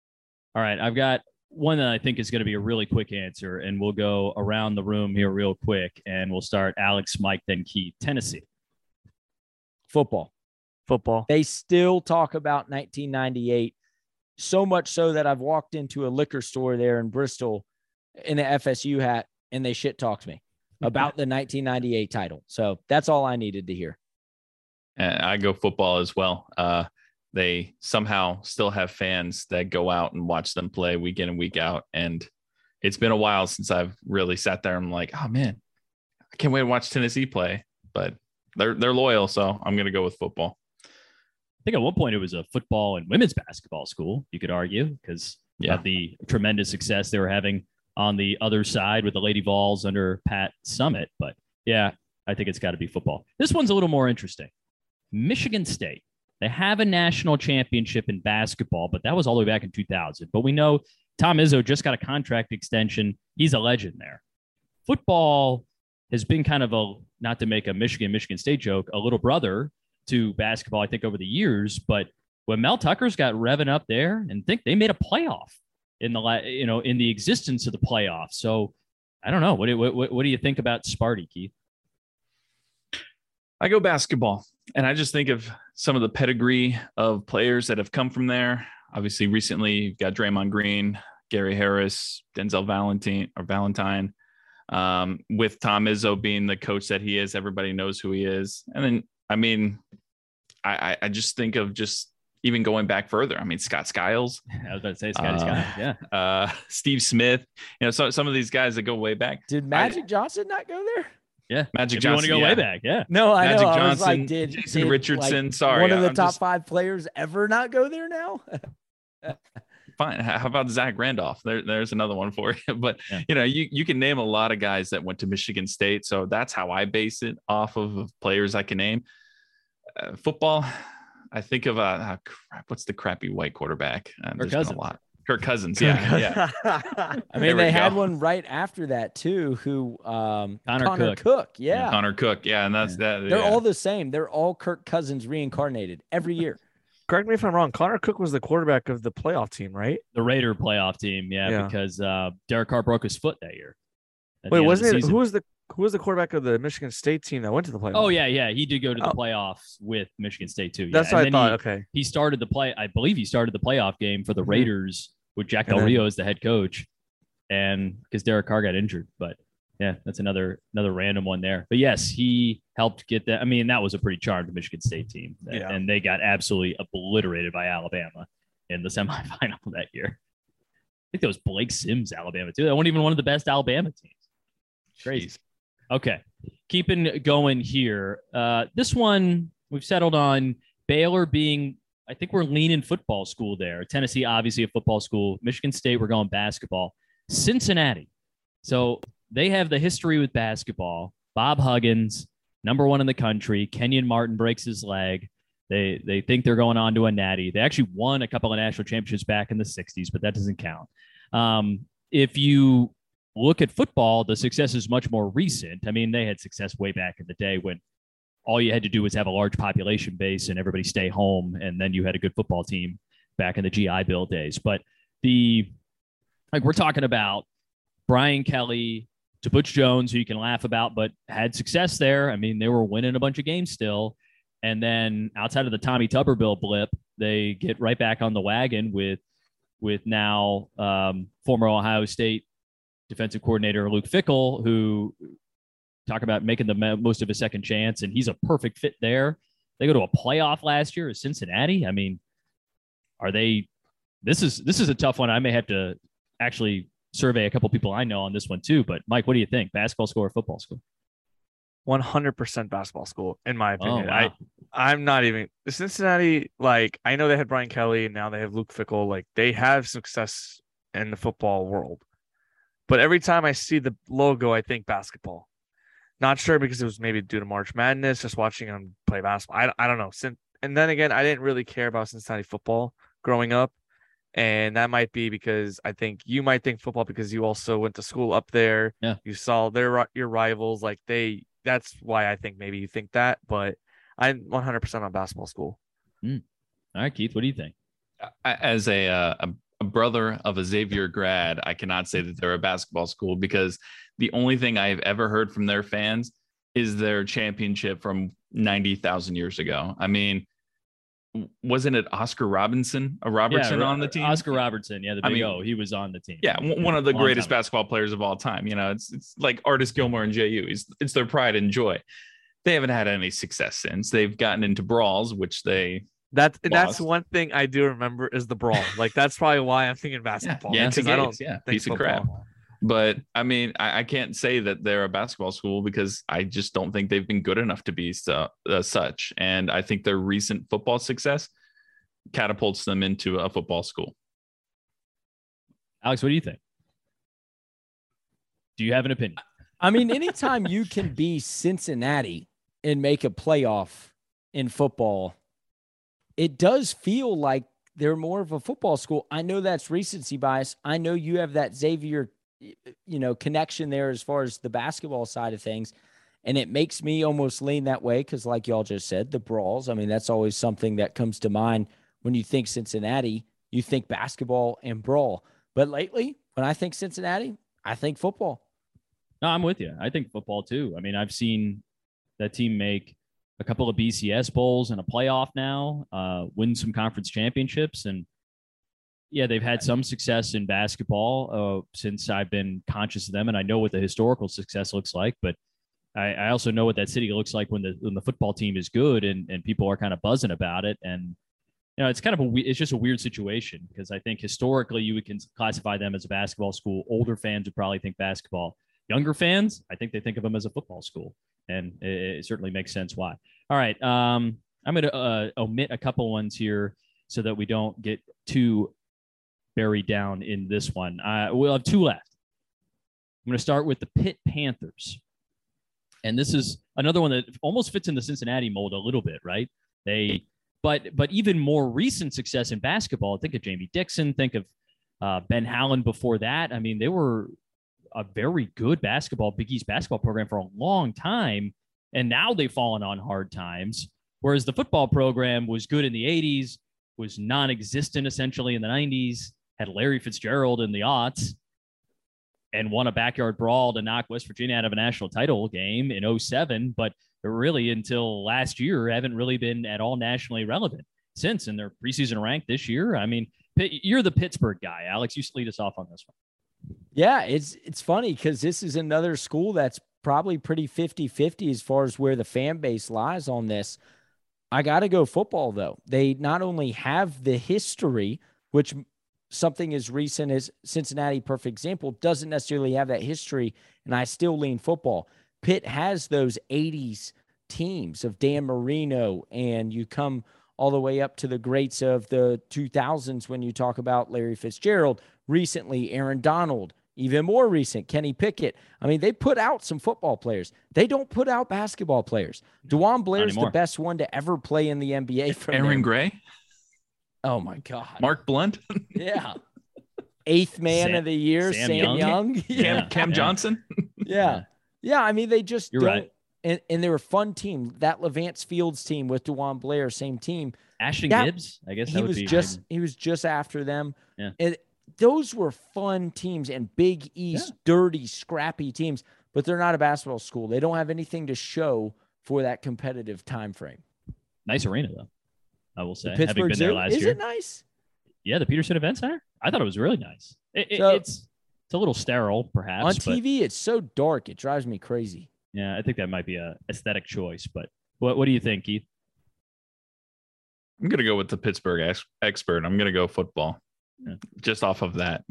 All right. I've got one that I think is going to be a really quick answer, and we'll go around the room here real quick, and we'll start Alex, Mike, then Keith. Tennessee. Football. They still talk about 1998, so much so that I've walked into a liquor store there in Bristol in an FSU hat, and they shit talked me about the 1998 title. So that's all I needed to hear. And I go football as well. They somehow still have fans that go out and watch them play week in and week out. And it's been a while since I've really sat there and I'm like, oh man, I can't wait to watch Tennessee play, but they're loyal. So I'm going to go with football. I think at one point it was a football and women's basketball school, you could argue, because of the tremendous success they were having on the other side with the Lady Vols under Pat Summitt. But yeah, I think it's got to be football. This one's a little more interesting. Michigan State. They have a national championship in basketball, but that was all the way back in 2000. But we know Tom Izzo just got a contract extension. He's a legend there. Football has been kind of a, not to make a Michigan State joke, a little brother to basketball, I think, over the years. But when Mel Tucker's got revving up there, and think they made a playoff in the existence of the playoffs. So I don't know. What do you think about Sparty, Keith? I go basketball, and I just think of some of the pedigree of players that have come from there. Obviously, recently you've got Draymond Green, Gary Harris, Denzel Valentine. With Tom Izzo being the coach that he is, everybody knows who he is. And then, I mean, I just think of just even going back further. I mean, Scott Skiles. I was about to say Scotty Skiles. Yeah. Steve Smith. So some of these guys that go way back. Did Magic Johnson not go there? Yeah, Magic Johnson. You want to go way back? Yeah. No, I Magic know. Johnson, I was like, did Richardson. Like, sorry, one of the top 5 players ever not go there now? Fine. How about Zach Randolph? There's another one for you. But you can name a lot of guys that went to Michigan State. So that's how I base it off of players I can name. Football. I think of what's the crappy white quarterback? There's been a lot. Kirk Cousins. Yeah. I mean, they had one right after that too. Who? Connor Cook. Yeah. Connor Cook. Yeah, and that's that. They're all the same. They're all Kirk Cousins reincarnated every year. Correct me if I'm wrong. Connor Cook was the quarterback of the playoff team, right? The Raider playoff team. Yeah. Because Derek Carr broke his foot that year. Wait, wasn't it? Who was the quarterback of the Michigan State team that went to the playoffs? Oh yeah. He did go to the playoffs with Michigan State too. That's what I thought. Okay. He started I believe he started the playoff game for the Raiders with Jack Del Rio as the head coach, and because Derek Carr got injured. But yeah, that's another random one there. But yes, he helped get that. I mean, that was a pretty charmed Michigan State team, and they got absolutely obliterated by Alabama in the semifinal that year. I think that was Blake Sims, Alabama too. That wasn't even one of the best Alabama teams. Crazy. Okay, keeping going here. This one we've settled on Baylor being. I think we're leaning football school there. Tennessee, obviously a football school. Michigan State, we're going basketball. Cincinnati. So they have the history with basketball. Bob Huggins, number 1 in the country. Kenyon Martin breaks his leg. They think they're going on to a natty. They actually won a couple of national championships back in the 60s, but that doesn't count. If you look at football, the success is much more recent. I mean, they had success way back in the day when all you had to do was have a large population base and everybody stay home, and then you had a good football team back in the GI Bill days. But we're talking about Brian Kelly to Butch Jones, who you can laugh about, but had success there. I mean, they were winning a bunch of games still. And then outside of the Tommy Tuberville blip, they get right back on the wagon with now former Ohio State defensive coordinator Luke Fickell, who talk about making the most of a second chance, and he's a perfect fit there. They go to a playoff last year at Cincinnati. I mean, are they? This is a tough one. I may have to actually survey a couple people I know on this one too. But Mike, what do you think? Basketball school or football school? 100% basketball school, in my opinion. Oh, wow. I'm not even Cincinnati. Like, I know they had Brian Kelly, and now they have Luke Fickell. Like, they have success in the football world. But every time I see the logo, I think basketball. Not sure because it was maybe due to March Madness, just watching them play basketball. I don't know. And then again, I didn't really care about Cincinnati football growing up. And that might be because I think you might think football because you also went to school up there. Yeah. You saw your rivals. Like that's why I think maybe you think that. But I'm 100% on basketball school. All right, Keith, what do you think? As a a brother of a Xavier grad, I cannot say that they're a basketball school, because the only thing I've ever heard from their fans is their championship from 90,000 years ago. I mean, wasn't it Oscar Robertson on the team? Oscar Robertson, the big O. He was on the team. Yeah, one of the greatest basketball players of all time. It's like Artis Gilmore and JU. It's their pride and joy. They haven't had any success since. They've gotten into brawls, which that's one thing I do remember is the brawl. Like, that's probably why I'm thinking basketball. Yeah, because I don't piece of crap. But I mean, I can't say that they're a basketball school, because I just don't think they've been good enough to be such. And I think their recent football success catapults them into a football school. Alex, what do you think? Do you have an opinion? I mean, anytime you can be Cincinnati and make a playoff in football, it does feel like they're more of a football school. I know that's recency bias. I know you have that Xavier connection there as far as the basketball side of things. And it makes me almost lean that way because, like y'all just said, the brawls, I mean, that's always something that comes to mind when you think Cincinnati. You think basketball and brawl. But lately, when I think Cincinnati, I think football. No, I'm with you. I think football too. I mean, I've seen that team make a couple of BCS bowls and a playoff now, win some conference championships, and yeah, they've had some success in basketball since I've been conscious of them, and I know what the historical success looks like. But I also know what that city looks like when the football team is good and people are kind of buzzing about it. And it's kind of it's just a weird situation, because I think historically you would classify them as a basketball school. Older fans would probably think basketball. Younger fans, I think they think of them as a football school, and it certainly makes sense why. All right, I'm going to omit a couple ones here so that we don't get too buried down in this one. We'll have two left. I'm going to start with the Pitt Panthers. And this is another one that almost fits in the Cincinnati mold a little bit, right? But even more recent success in basketball, think of Jamie Dixon, think of Ben Howland before that. I mean, they were a very good Big East basketball program for a long time, and now they've fallen on hard times, whereas the football program was good in the 80s, was non-existent essentially in the 90s, had Larry Fitzgerald in the aughts, and won a backyard brawl to knock West Virginia out of a national title game in 2007, but really until last year haven't really been at all nationally relevant since, in their preseason rank this year. I mean, you're the Pittsburgh guy. Alex, you lead us off on this one. Yeah, it's funny because this is another school that's probably pretty 50-50 as far as where the fan base lies on this. I got to go football, though. They not only have the history, which something as recent as Cincinnati, perfect example, doesn't necessarily have that history, and I still lean football. Pitt has those 80s teams of Dan Marino, and you come all the way up to the greats of the 2000s when you talk about Larry Fitzgerald, recently Aaron Donald, even more recent, Kenny Pickett. I mean, they put out some football players. They don't put out basketball players. DeJuan Blair's the best one to ever play in the NBA. From Aaron Gray? Oh, my God. Mark Blunt? Yeah. Eighth man of the year, Sam Young. Yeah. Cam Johnson? Yeah. Yeah, I mean, they just You're don't. Right. And they're a fun team. That Levance Fields team with DeJuan Blair, same team. Ashton Gibbs, I guess he was just after them. Yeah. And those were fun teams and Big East, dirty, scrappy teams, but they're not a basketball school. They don't have anything to show for that competitive time frame. Nice arena, though, I will say. Having been there last year. Is it nice? Yeah, the Peterson Event Center. I thought it was really nice. It's a little sterile, perhaps. On TV, it's so dark. It drives me crazy. Yeah, I think that might be a aesthetic choice. But what do you think, Keith? I'm going to go with the Pittsburgh expert. I'm going to go football. Yeah. Just off of that.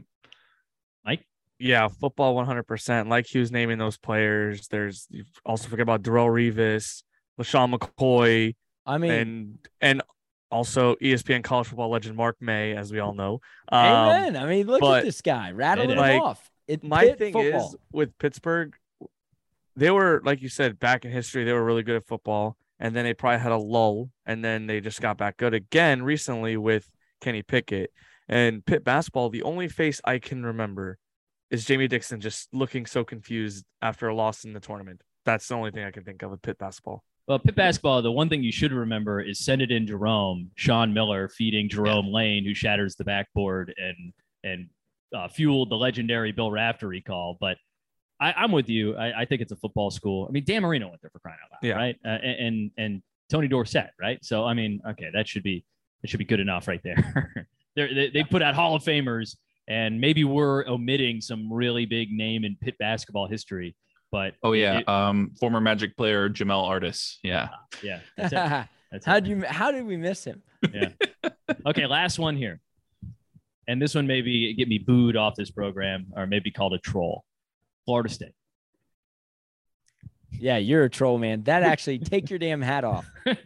Mike? Yeah, football 100%. Like he was naming those players. You also forget about Darrelle Revis, LaShawn McCoy. I mean, and also ESPN college football legend Mark May, as we all know. Amen. I mean, look at this guy rattling them off. My thing is with Pittsburgh, they were, like you said, back in history, they were really good at football. And then they probably had a lull, and then they just got back good again recently with Kenny Pickett. And Pitt basketball, the only face I can remember is Jamie Dixon just looking so confused after a loss in the tournament. That's the only thing I can think of with Pitt basketball. Well, Pitt basketball, the one thing you should remember is send it in Jerome, Sean Miller feeding Jerome Lane, who shatters the backboard and fueled the legendary Bill Raftery call. But I'm with you. I think it's a football school. I mean, Dan Marino went there for crying out loud, right? And Tony Dorsett, right? So, I mean, okay, that should be good enough right there. They put out Hall of Famers, and maybe we're omitting some really big name in Pitt basketball history. But former Magic player Jamel Artis. Yeah. That's it. How did we miss him? Yeah. Okay, last one here. And this one maybe get me booed off this program or maybe called a troll. Florida State. Yeah, you're a troll, man. That actually take your damn hat off.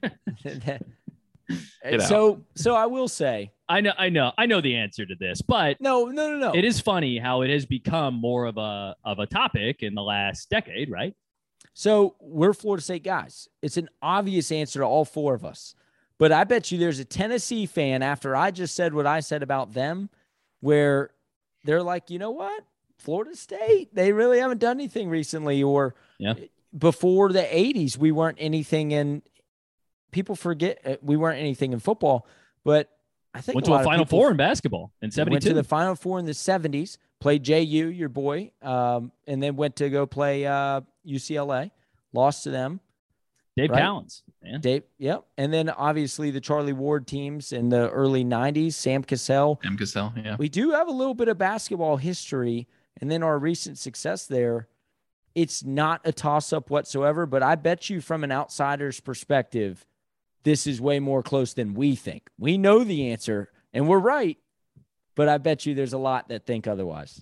So I will say, I know the answer to this, but no. It is funny how it has become more of a topic in the last decade, right? So we're Florida State guys. It's an obvious answer to all four of us. But I bet you there's a Tennessee fan after I just said what I said about them, where they're like, you know what? Florida State, they really haven't done anything recently. Or before the 80s, we weren't anything in – people forget we weren't anything in football. But I think went to a Final Four in basketball in 72. Went to the Final Four in the 70s, played JU, your boy, and then went to go play UCLA, lost to them. Dave Cowens. Yeah. Dave, yep. And then obviously the Charlie Ward teams in the early 90s, Sam Cassell. Yeah. We do have a little bit of basketball history, and then our recent success there. It's not a toss-up whatsoever, but I bet you from an outsider's perspective, this is way more close than we think. We know the answer, and we're right, but I bet you there's a lot that think otherwise.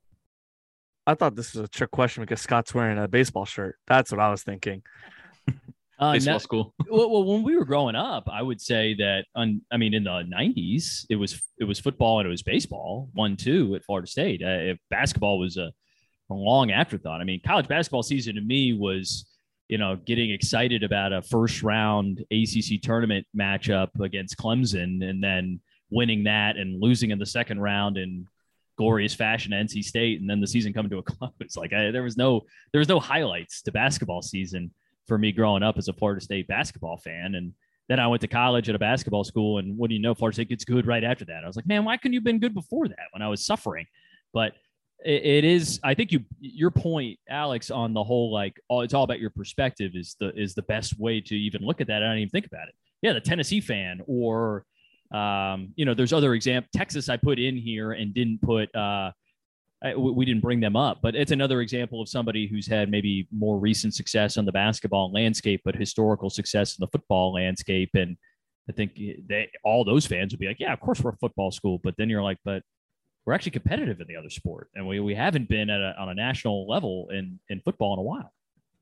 I thought this was a trick question because Scott's wearing a baseball shirt. That's what I was thinking. Baseball school. Well, when we were growing up, I would say that in the 90s, it was football and it was baseball 1-2 at Florida State. If basketball was a long afterthought. I mean, college basketball season to me was, getting excited about a first round ACC tournament matchup against Clemson and then winning that and losing in the second round in glorious fashion to NC State, and then the season coming to a close. Like there was no highlights to basketball season for me growing up as a Florida State basketball fan. And then I went to college at a basketball school, and what do you know, Florida State gets good right after that. I was like, man, why couldn't you have been good before that when I was suffering? But it is, I think your point, Alex, on the whole, it's all about your perspective is the best way to even look at that. I don't even think about it. Yeah. The Tennessee fan, or, there's other examples. Texas, I put in here and didn't put, we didn't bring them up, but it's another example of somebody who's had maybe more recent success on the basketball landscape, but historical success in the football landscape. And I think all those fans would be like, yeah, of course we're a football school. But then you're like, but we're actually competitive in the other sport. And we haven't been on a national level in football in a while.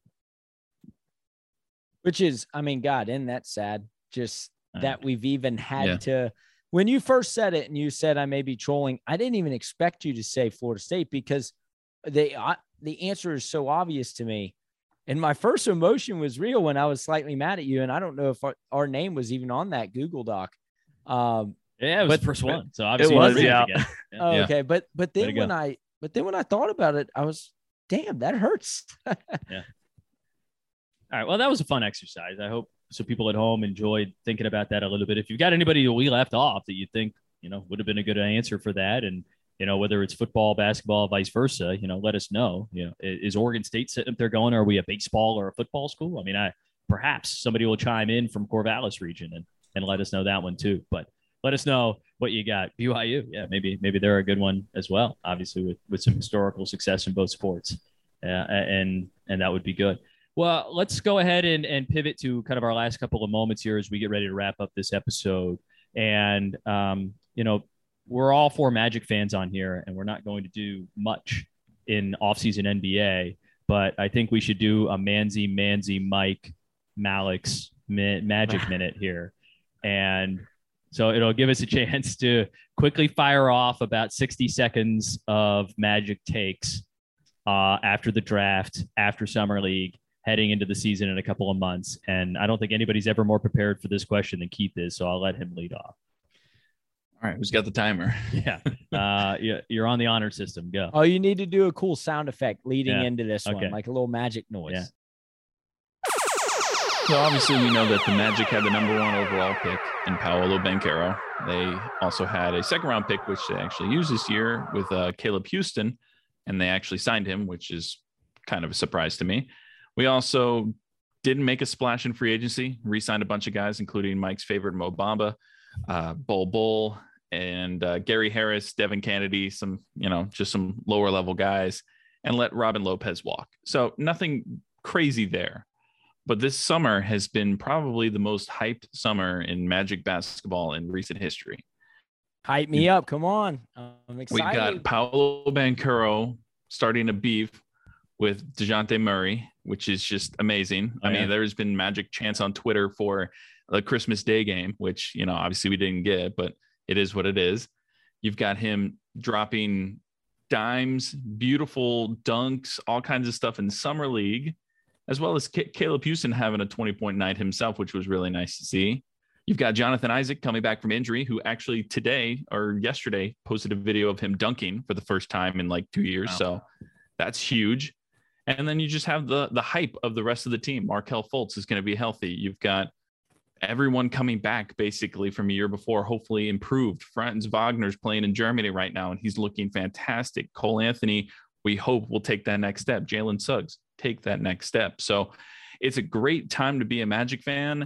Which is, God, isn't that sad? Just that we've even had to, when you first said it and you said I may be trolling, I didn't even expect you to say Florida State because the answer is so obvious to me. And my first emotion was real when I was slightly mad at you. And I don't know if our name was even on that Google Doc. Yeah, it was the first one. So obviously it was, yeah. Okay. But then when I thought about it, I was, damn, that hurts. Yeah. All right. Well, that was a fun exercise. I hope so people at home enjoyed thinking about that a little bit. If you've got anybody that we left off that you think, would have been a good answer for that, and, whether it's football, basketball, vice versa, let us know. Is Oregon State sitting up there going, are we a baseball or a football school? I mean, perhaps somebody will chime in from Corvallis region and let us know that one too. But let us know what you got. BYU. Yeah, maybe they're a good one as well, obviously with some historical success in both sports. And that would be good. Well, let's go ahead and pivot to kind of our last couple of moments here as we get ready to wrap up this episode. And, we're all four Magic fans on here, and we're not going to do much in offseason NBA, but I think we should do a Manzi, Mike, Malik's Magic Minute here. And so it'll give us a chance to quickly fire off about 60 seconds of Magic takes after the draft, after Summer League, heading into the season in a couple of months. And I don't think anybody's ever more prepared for this question than Keith is, so I'll let him lead off. All right, who's got the timer? Yeah. You're on the honor system. Go. Oh, you need to do a cool sound effect leading into this one, like a little magic noise. So obviously we know that the Magic had the number 1 overall pick in Paolo Banchero. They also had a second-round pick, which they actually used this year with Caleb Houston, and they actually signed him, which is kind of a surprise to me. We also didn't make a splash in free agency, re-signed a bunch of guys, including Mike's favorite Mo Bamba, Bol, and Gary Harris, Devin Kennedy, just some lower level guys, and let Robin Lopez walk. So nothing crazy there. But this summer has been probably the most hyped summer in Magic basketball in recent history. Hype me up. Come on. I'm excited. We got Paolo Banchero starting a beef with DeJounte Murray, which is just amazing. I mean, there's been Magic chants on Twitter for the Christmas Day game, which, obviously we didn't get, but it is what it is. You've got him dropping dimes, beautiful dunks, all kinds of stuff in Summer League, as well as Caleb Houston having a 20-point night himself, which was really nice to see. You've got Jonathan Isaac coming back from injury, who actually today or yesterday posted a video of him dunking for the first time in like 2 years. Wow. So that's huge. And then you just have the hype of the rest of the team. Markelle Fultz is going to be healthy. You've got everyone coming back basically from a year before, hopefully improved. Franz Wagner's playing in Germany right now, and he's looking fantastic. Cole Anthony, we hope, will take that next step. Jalen Suggs, take that next step. So it's a great time to be a Magic fan.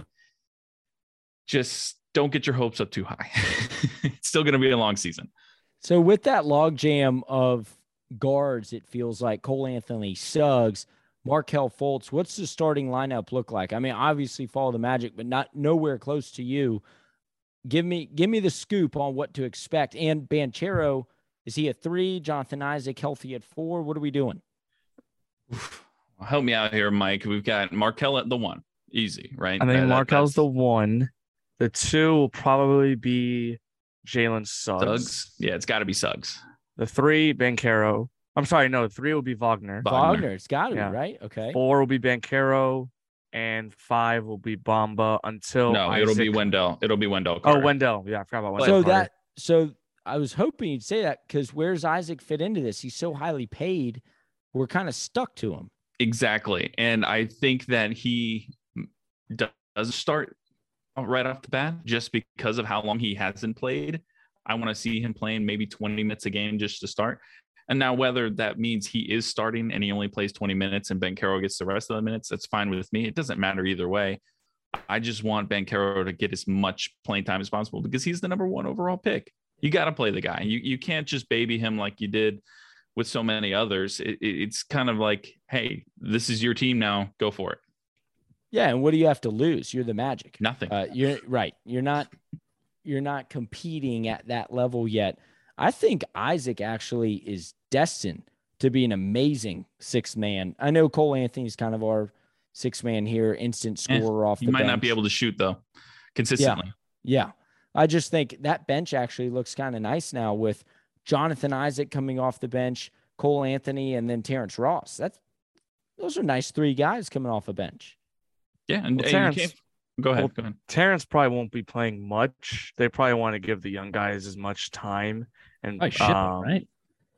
Just don't get your hopes up too high. It's still going to be a long season. So with that logjam of guards, it feels like Cole Anthony, Suggs, Markelle Fultz, what's the starting lineup look like? I mean, obviously follow the Magic, but not nowhere close to you. Give me the scoop on what to expect. And Banchero, is he at 3? Jonathan Isaac healthy at 4? What are we doing? Help me out here, Mike. We've got Markelle at the 1. Easy, right? I think Markel's the 1. The 2 will probably be Jalen Suggs. Yeah, it's got to be Suggs. The 3, Banchero. I'm sorry, no, 3 will be Wagner. Wagner, it's got to be, right? Okay. 4 will be Banchero, and 5 will be Bamba until it'll be Wendell. It'll be Wendell Carter. Oh, Wendell. Yeah, I forgot about Wendell. So I was hoping you'd say that, because where's Isaac fit into this? He's so highly paid. We're kind of stuck to him. Exactly. And I think that he does start right off the bat just because of how long he hasn't played. I want to see him playing maybe 20 minutes a game just to start. And now whether that means he is starting and he only plays 20 minutes and Banchero gets the rest of the minutes, that's fine with me. It doesn't matter either way. I just want Banchero to get as much playing time as possible because he's the number 1 overall pick. You got to play the guy. You can't just baby him like you did with so many others. It's kind of like, hey, this is your team now. Go for it. Yeah, and what do you have to lose? You're the Magic. Nothing. You're right. You're not competing at that level yet. I think Isaac actually is destined to be an amazing 6th man. I know Cole Anthony's kind of our 6th man here, instant scorer off the bench. He might not be able to shoot though, consistently. Yeah. I just think that bench actually looks kind of nice now with Jonathan Isaac coming off the bench, Cole Anthony, and then Terrence Ross. Those are nice 3 guys coming off a bench. Yeah, and Terrence, go ahead. Terrence probably won't be playing much. They probably want to give the young guys as much time. And right?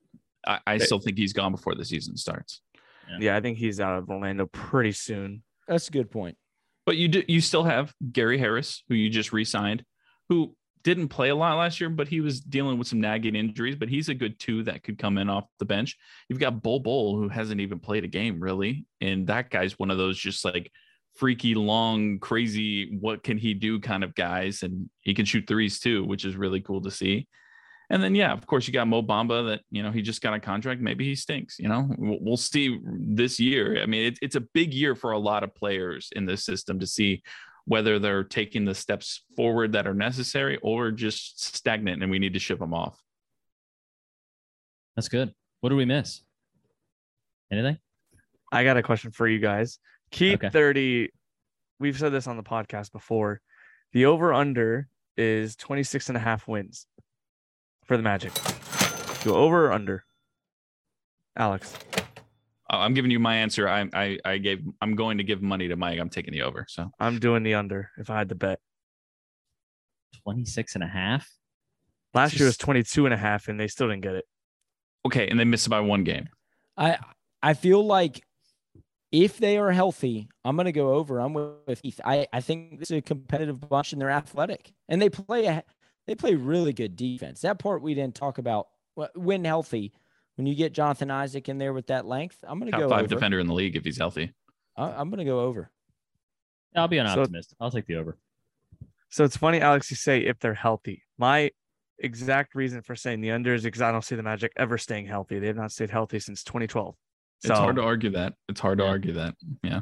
I still think he's gone before the season starts. Yeah, I think he's out of Orlando pretty soon. That's a good point. But you still have Gary Harris, who you just re-signed, who didn't play a lot last year, but he was dealing with some nagging injuries. But he's a good 2 that could come in off the bench. You've got Bol, who hasn't even played a game really, and that guy's one of those just like freaky, long, crazy, what can he do kind of guys, and he can shoot threes too, which is really cool to see. And then, yeah, of course, you got Mo Bamba that, he just got a contract. Maybe he stinks, We'll see this year. I mean, it's a big year for a lot of players in this system to see whether they're taking the steps forward that are necessary or just stagnant and we need to ship them off. That's good. What did we miss? Anything? I got a question for you guys. Keep 30. We've said this on the podcast before. The over-under is 26.5 wins for the Magic. Go over or under? Alex. I'm giving you my answer. I'm going to give money to Mike. I'm taking the over. So I'm doing the under if I had to bet. 26.5? Last year was 22.5 and they still didn't get it. Okay, and they missed by 1 game. I feel like If they are healthy, I'm going to go over. I'm with Heath. I think this is a competitive bunch, and they're athletic, and they play really good defense. That part we didn't talk about. When healthy, when you get Jonathan Isaac in there with that length, I'm going to go top 5 over. defender in the league if he's healthy. I'm going to go over. I'll be an optimist. I'll take the over. So it's funny, Alex, you say if they're healthy. My exact reason for saying the under is because I don't see the Magic ever staying healthy. They have not stayed healthy since 2012. So, it's hard to argue that. Yeah.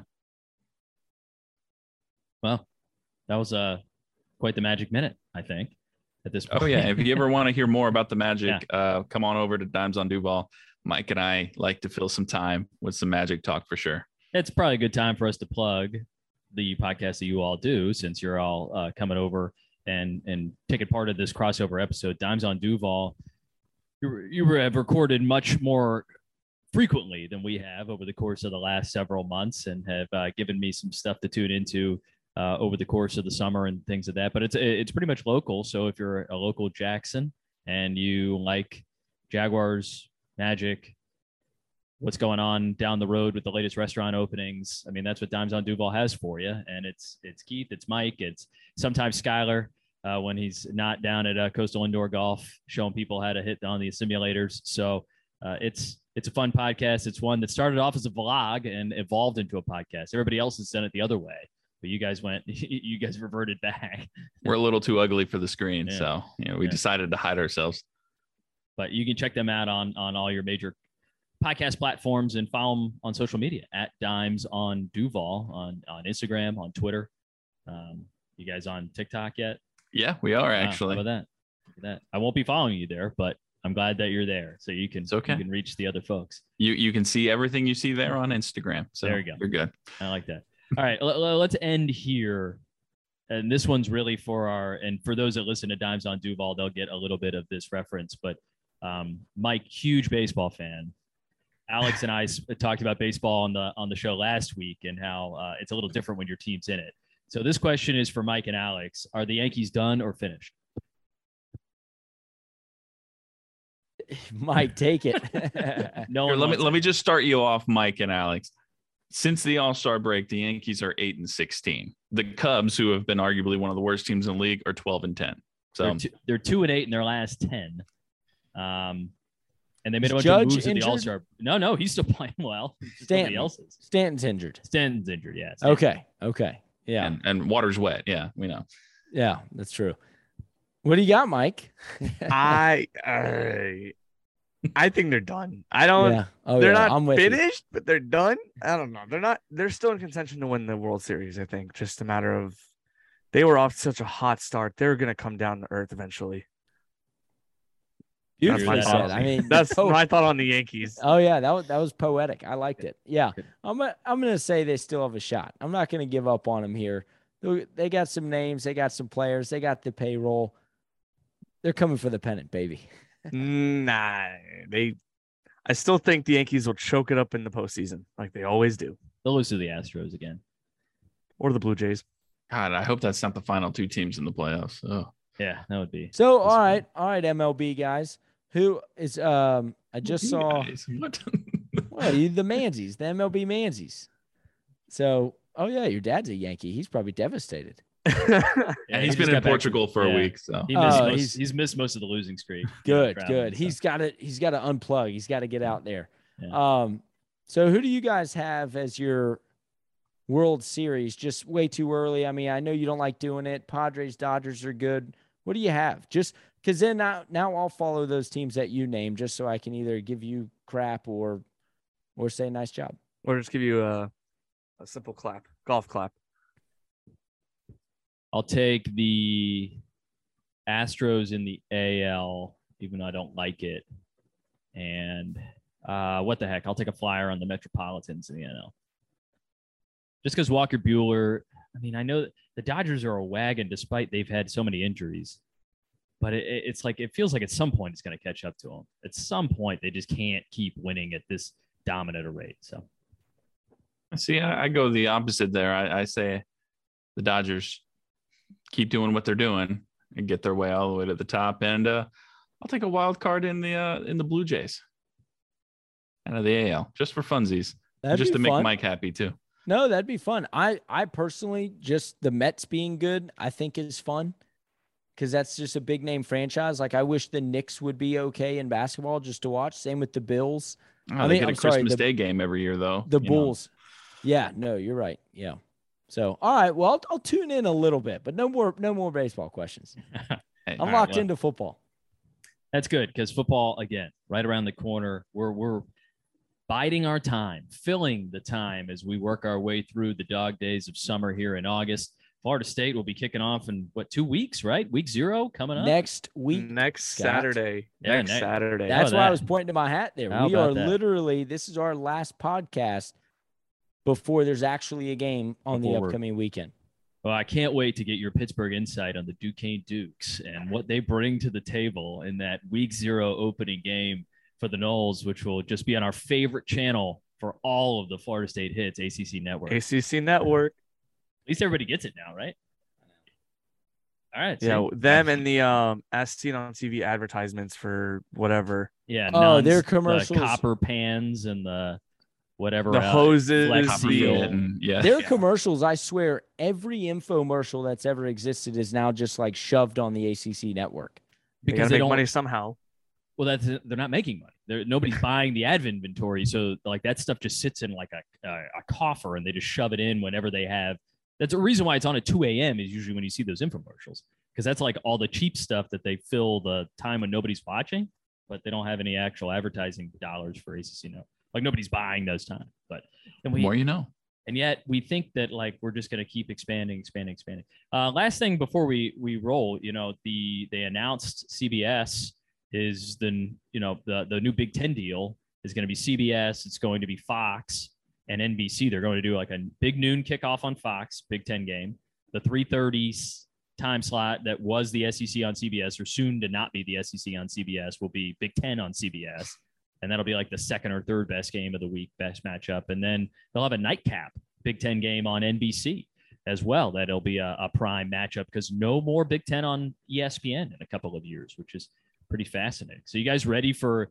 Well, that was quite the Magic Minute, I think, at this point. Oh, yeah. If you ever want to hear more about the Magic, come on over to Dimes on Duval. Mike and I like to fill some time with some Magic talk for sure. It's probably a good time for us to plug the podcast that you all do, since you're all coming over and taking part of this crossover episode. Dimes on Duval, you have recorded much more frequently than we have over the course of the last several months, and have given me some stuff to tune into over the course of the summer and things of that. But it's pretty much local. So if you're a local Jackson and you like Jaguars, Magic, what's going on down the road with the latest restaurant openings, I mean, that's what Dimes on Duval has for you. And it's Keith, it's Mike, it's sometimes Skyler when he's not down at Coastal Indoor Golf showing people how to hit on the simulators. So it's a fun podcast. It's one that started off as a vlog and evolved into a podcast. Everybody else has done it the other way, but you guys reverted back. We're a little too ugly for the screen. Yeah. So, we decided to hide ourselves. But you can check them out on all your major podcast platforms and follow them on social media at Dimes on Duval on Instagram, on Twitter. You guys on TikTok yet? Yeah, we are actually. How about that? Look at that. I won't be following you there, but I'm glad that you're there, so you can you can reach the other folks. You can see everything you see there on Instagram. So there you go. You're good. I like that. All right, let's end here. And this one's really for those that listen to Dimes on Duval, they'll get a little bit of this reference. But Mike, huge baseball fan. Alex and I talked about baseball on the show last week and how it's a little different when your team's in it. So this question is for Mike and Alex. Are the Yankees done or finished? Mike, take it. No, let me just start you off, Mike and Alex. Since the All-Star break, the Yankees are 8-16. The Cubs, who have been arguably one of the worst teams in the league, are 12-10. So they're 2-8 in their last 10. And they made a bunch of moves at the All-Star. No, he's still playing well. Stanton's injured. Yeah. Okay. Yeah. And water's wet. Yeah, we know. Yeah, that's true. What do you got, Mike? I think they're done. They're not finished, but they're done. I don't know. They're still in contention to win the World Series, I think. Just a matter of they were off to such a hot start. They're going to come down to earth eventually. That's my thought. I mean, that's my thought on the Yankees. Oh yeah, that was poetic. I liked it. Yeah, I'm gonna say they still have a shot. I'm not gonna give up on them here. They got some names. They got some players. They got the payroll. They're coming for the pennant, baby. Nah, I still think the Yankees will choke it up in the postseason like they always do. They'll lose to the Astros again, or the Blue Jays. God, I hope that's not the final two teams in the playoffs. Oh. Yeah, that would be. So, all right, MLB guys. Who is I just saw what? Well, the Manzies, the MLB Manzies. So, oh yeah, your dad's a Yankee. He's probably devastated. Yeah, he's been in Portugal for a week, so he's missed most of the losing streak. Good. He's got to unplug. He's got to get out there. Yeah. So who do you guys have as your World Series? Just way too early. I mean, I know you don't like doing it. Padres, Dodgers are good. What do you have? Just because then now I'll follow those teams that you name, just so I can either give you crap or say nice job, or just give you a simple clap, golf clap. I'll take the Astros in the AL, even though I don't like it. And what the heck? I'll take a flyer on the Metropolitans in the NL. Just because Walker Buehler, I mean, I know the Dodgers are a wagon despite they've had so many injuries. But it's like it feels like at some point it's going to catch up to them. At some point, they just can't keep winning at this dominant a rate. So, see, I go the opposite there. I say the Dodgers keep doing what they're doing and get their way all the way to the top. And I'll take a wild card in the Blue Jays and the AL just for funsies. just to make fun. Mike happy too. No, that'd be fun. I personally, just the Mets being good, I think is fun because that's just a big name franchise. Like I wish the Knicks would be okay in basketball just to watch. Same with the Bills. They get a Christmas Day game every year though. The Bulls. Yeah, no, you're right. Yeah. So, all right. Well, I'll tune in a little bit, but no more baseball questions. I'm locked into football. That's good because football, again, right around the corner. We're biding our time, filling the time as we work our way through the dog days of summer here in August. Florida State will be kicking off in 2 weeks, right? Week 0 coming up next week, next Saturday. Yeah, next Saturday. That's why I was pointing to my hat there. How we are about that? literally, this is our last podcast before there's actually a game on the upcoming weekend. Well, I can't wait to get your Pittsburgh insight on the Duquesne Dukes and what they bring to the table in that Week 0 opening game for the Noles, which will just be on our favorite channel for all of the Florida State hits, ACC Network. ACC Network. At least everybody gets it now, right? All right. Yeah, them and the As Seen on TV advertisements for whatever. Yeah. Oh, their commercials. The copper pans and the whatever. The hoses. Their commercials, I swear, every infomercial that's ever existed is now just like shoved on the ACC Network. Because they don't make money somehow. Well, they're not making money. Nobody's buying the ad inventory. So like that stuff just sits in like a coffer and they just shove it in whenever they have. That's the reason why it's on at 2 a.m. is usually when you see those infomercials, because that's like all the cheap stuff that they fill the time when nobody's watching, but they don't have any actual advertising dollars for ACC. No, like nobody's buying those time. But the more you know. And yet we think that like we're just going to keep expanding. Last thing before we roll, they announced CBS is the new Big Ten deal is going to be CBS. It's going to be Fox and NBC. They're going to do like a big noon kickoff on Fox, Big Ten game. The 3:30 time slot that was the SEC on CBS, or soon to not be the SEC on CBS, will be Big Ten on CBS. And that'll be like the second or third best game of the week, best matchup. And then they'll have a nightcap Big Ten game on NBC as well. That'll be a prime matchup because no more Big Ten on ESPN in a couple of years, which is pretty fascinating. So you guys ready for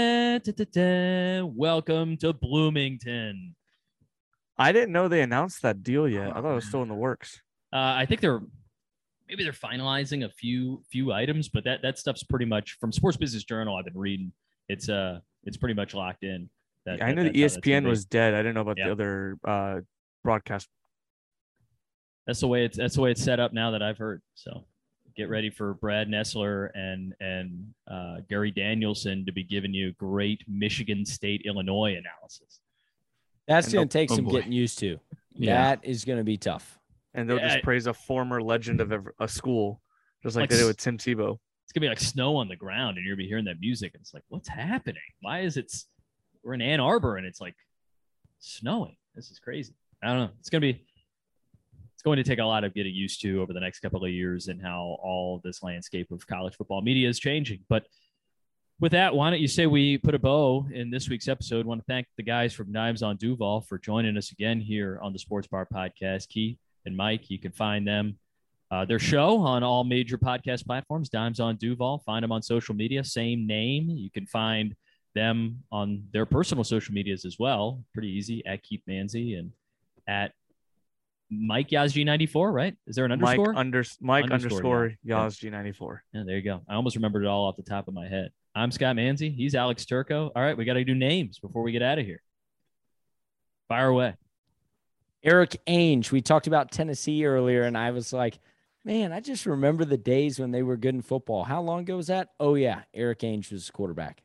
welcome to Bloomington? I didn't know they announced that deal yet. I thought it was still in the works. I think they're finalizing a few items, but that stuff's pretty much from Sports Business Journal. I've been reading. It's pretty much locked in. I know the ESPN was dead. I didn't know about the other broadcast. That's the way it's set up now that I've heard. So get ready for Brad Nessler and Gary Danielson to be giving you great Michigan State, Illinois analysis. That's going to take some getting used to. Yeah. That is going to be tough. And they'll just praise a former legend of a school, just like they did with Tim Tebow. It's going to be like snow on the ground, and you're going to be hearing that music, and it's like, what's happening? Why is it – we're in Ann Arbor, and it's like snowing. This is crazy. I don't know. It's going to take a lot of getting used to over the next couple of years and how all this landscape of college football media is changing. But with that, why don't you say we put a bow in this week's episode? I want to thank the guys from Dimes on Duval for joining us again here on the Sports Bar Podcast. Keith and Mike, you can find them, their show on all major podcast platforms, Dimes on Duval. Find them on social media, same name. You can find them on their personal social medias as well. Pretty easy, at Keith Manzi and at Mike Yazgi94, right? Is there an underscore? Mike underscore Yazgi94. Yeah, there you go. I almost remembered it all off the top of my head. I'm Scott Manzi. He's Alex Turco. All right, we got to do names before we get out of here. Fire away. Eric Ainge. We talked about Tennessee earlier, and I was like, man, I just remember the days when they were good in football. How long ago was that? Oh, yeah. Eric Ainge was quarterback.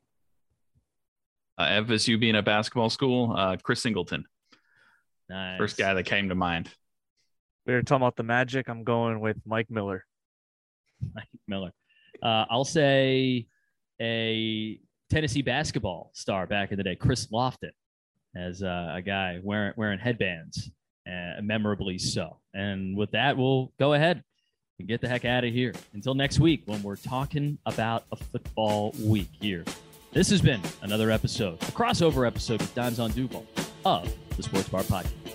FSU being a basketball school, Chris Singleton. Nice. First guy that came to mind. We were talking about the Magic. I'm going with Mike Miller. Mike Miller. I'll say a Tennessee basketball star back in the day, Chris Lofton, as a guy wearing headbands, memorably so. And with that, we'll go ahead and get the heck out of here. Until next week, when we're talking about a football week here. This has been another episode, a crossover episode with Dimes on Duval of the Sports Bar Podcast.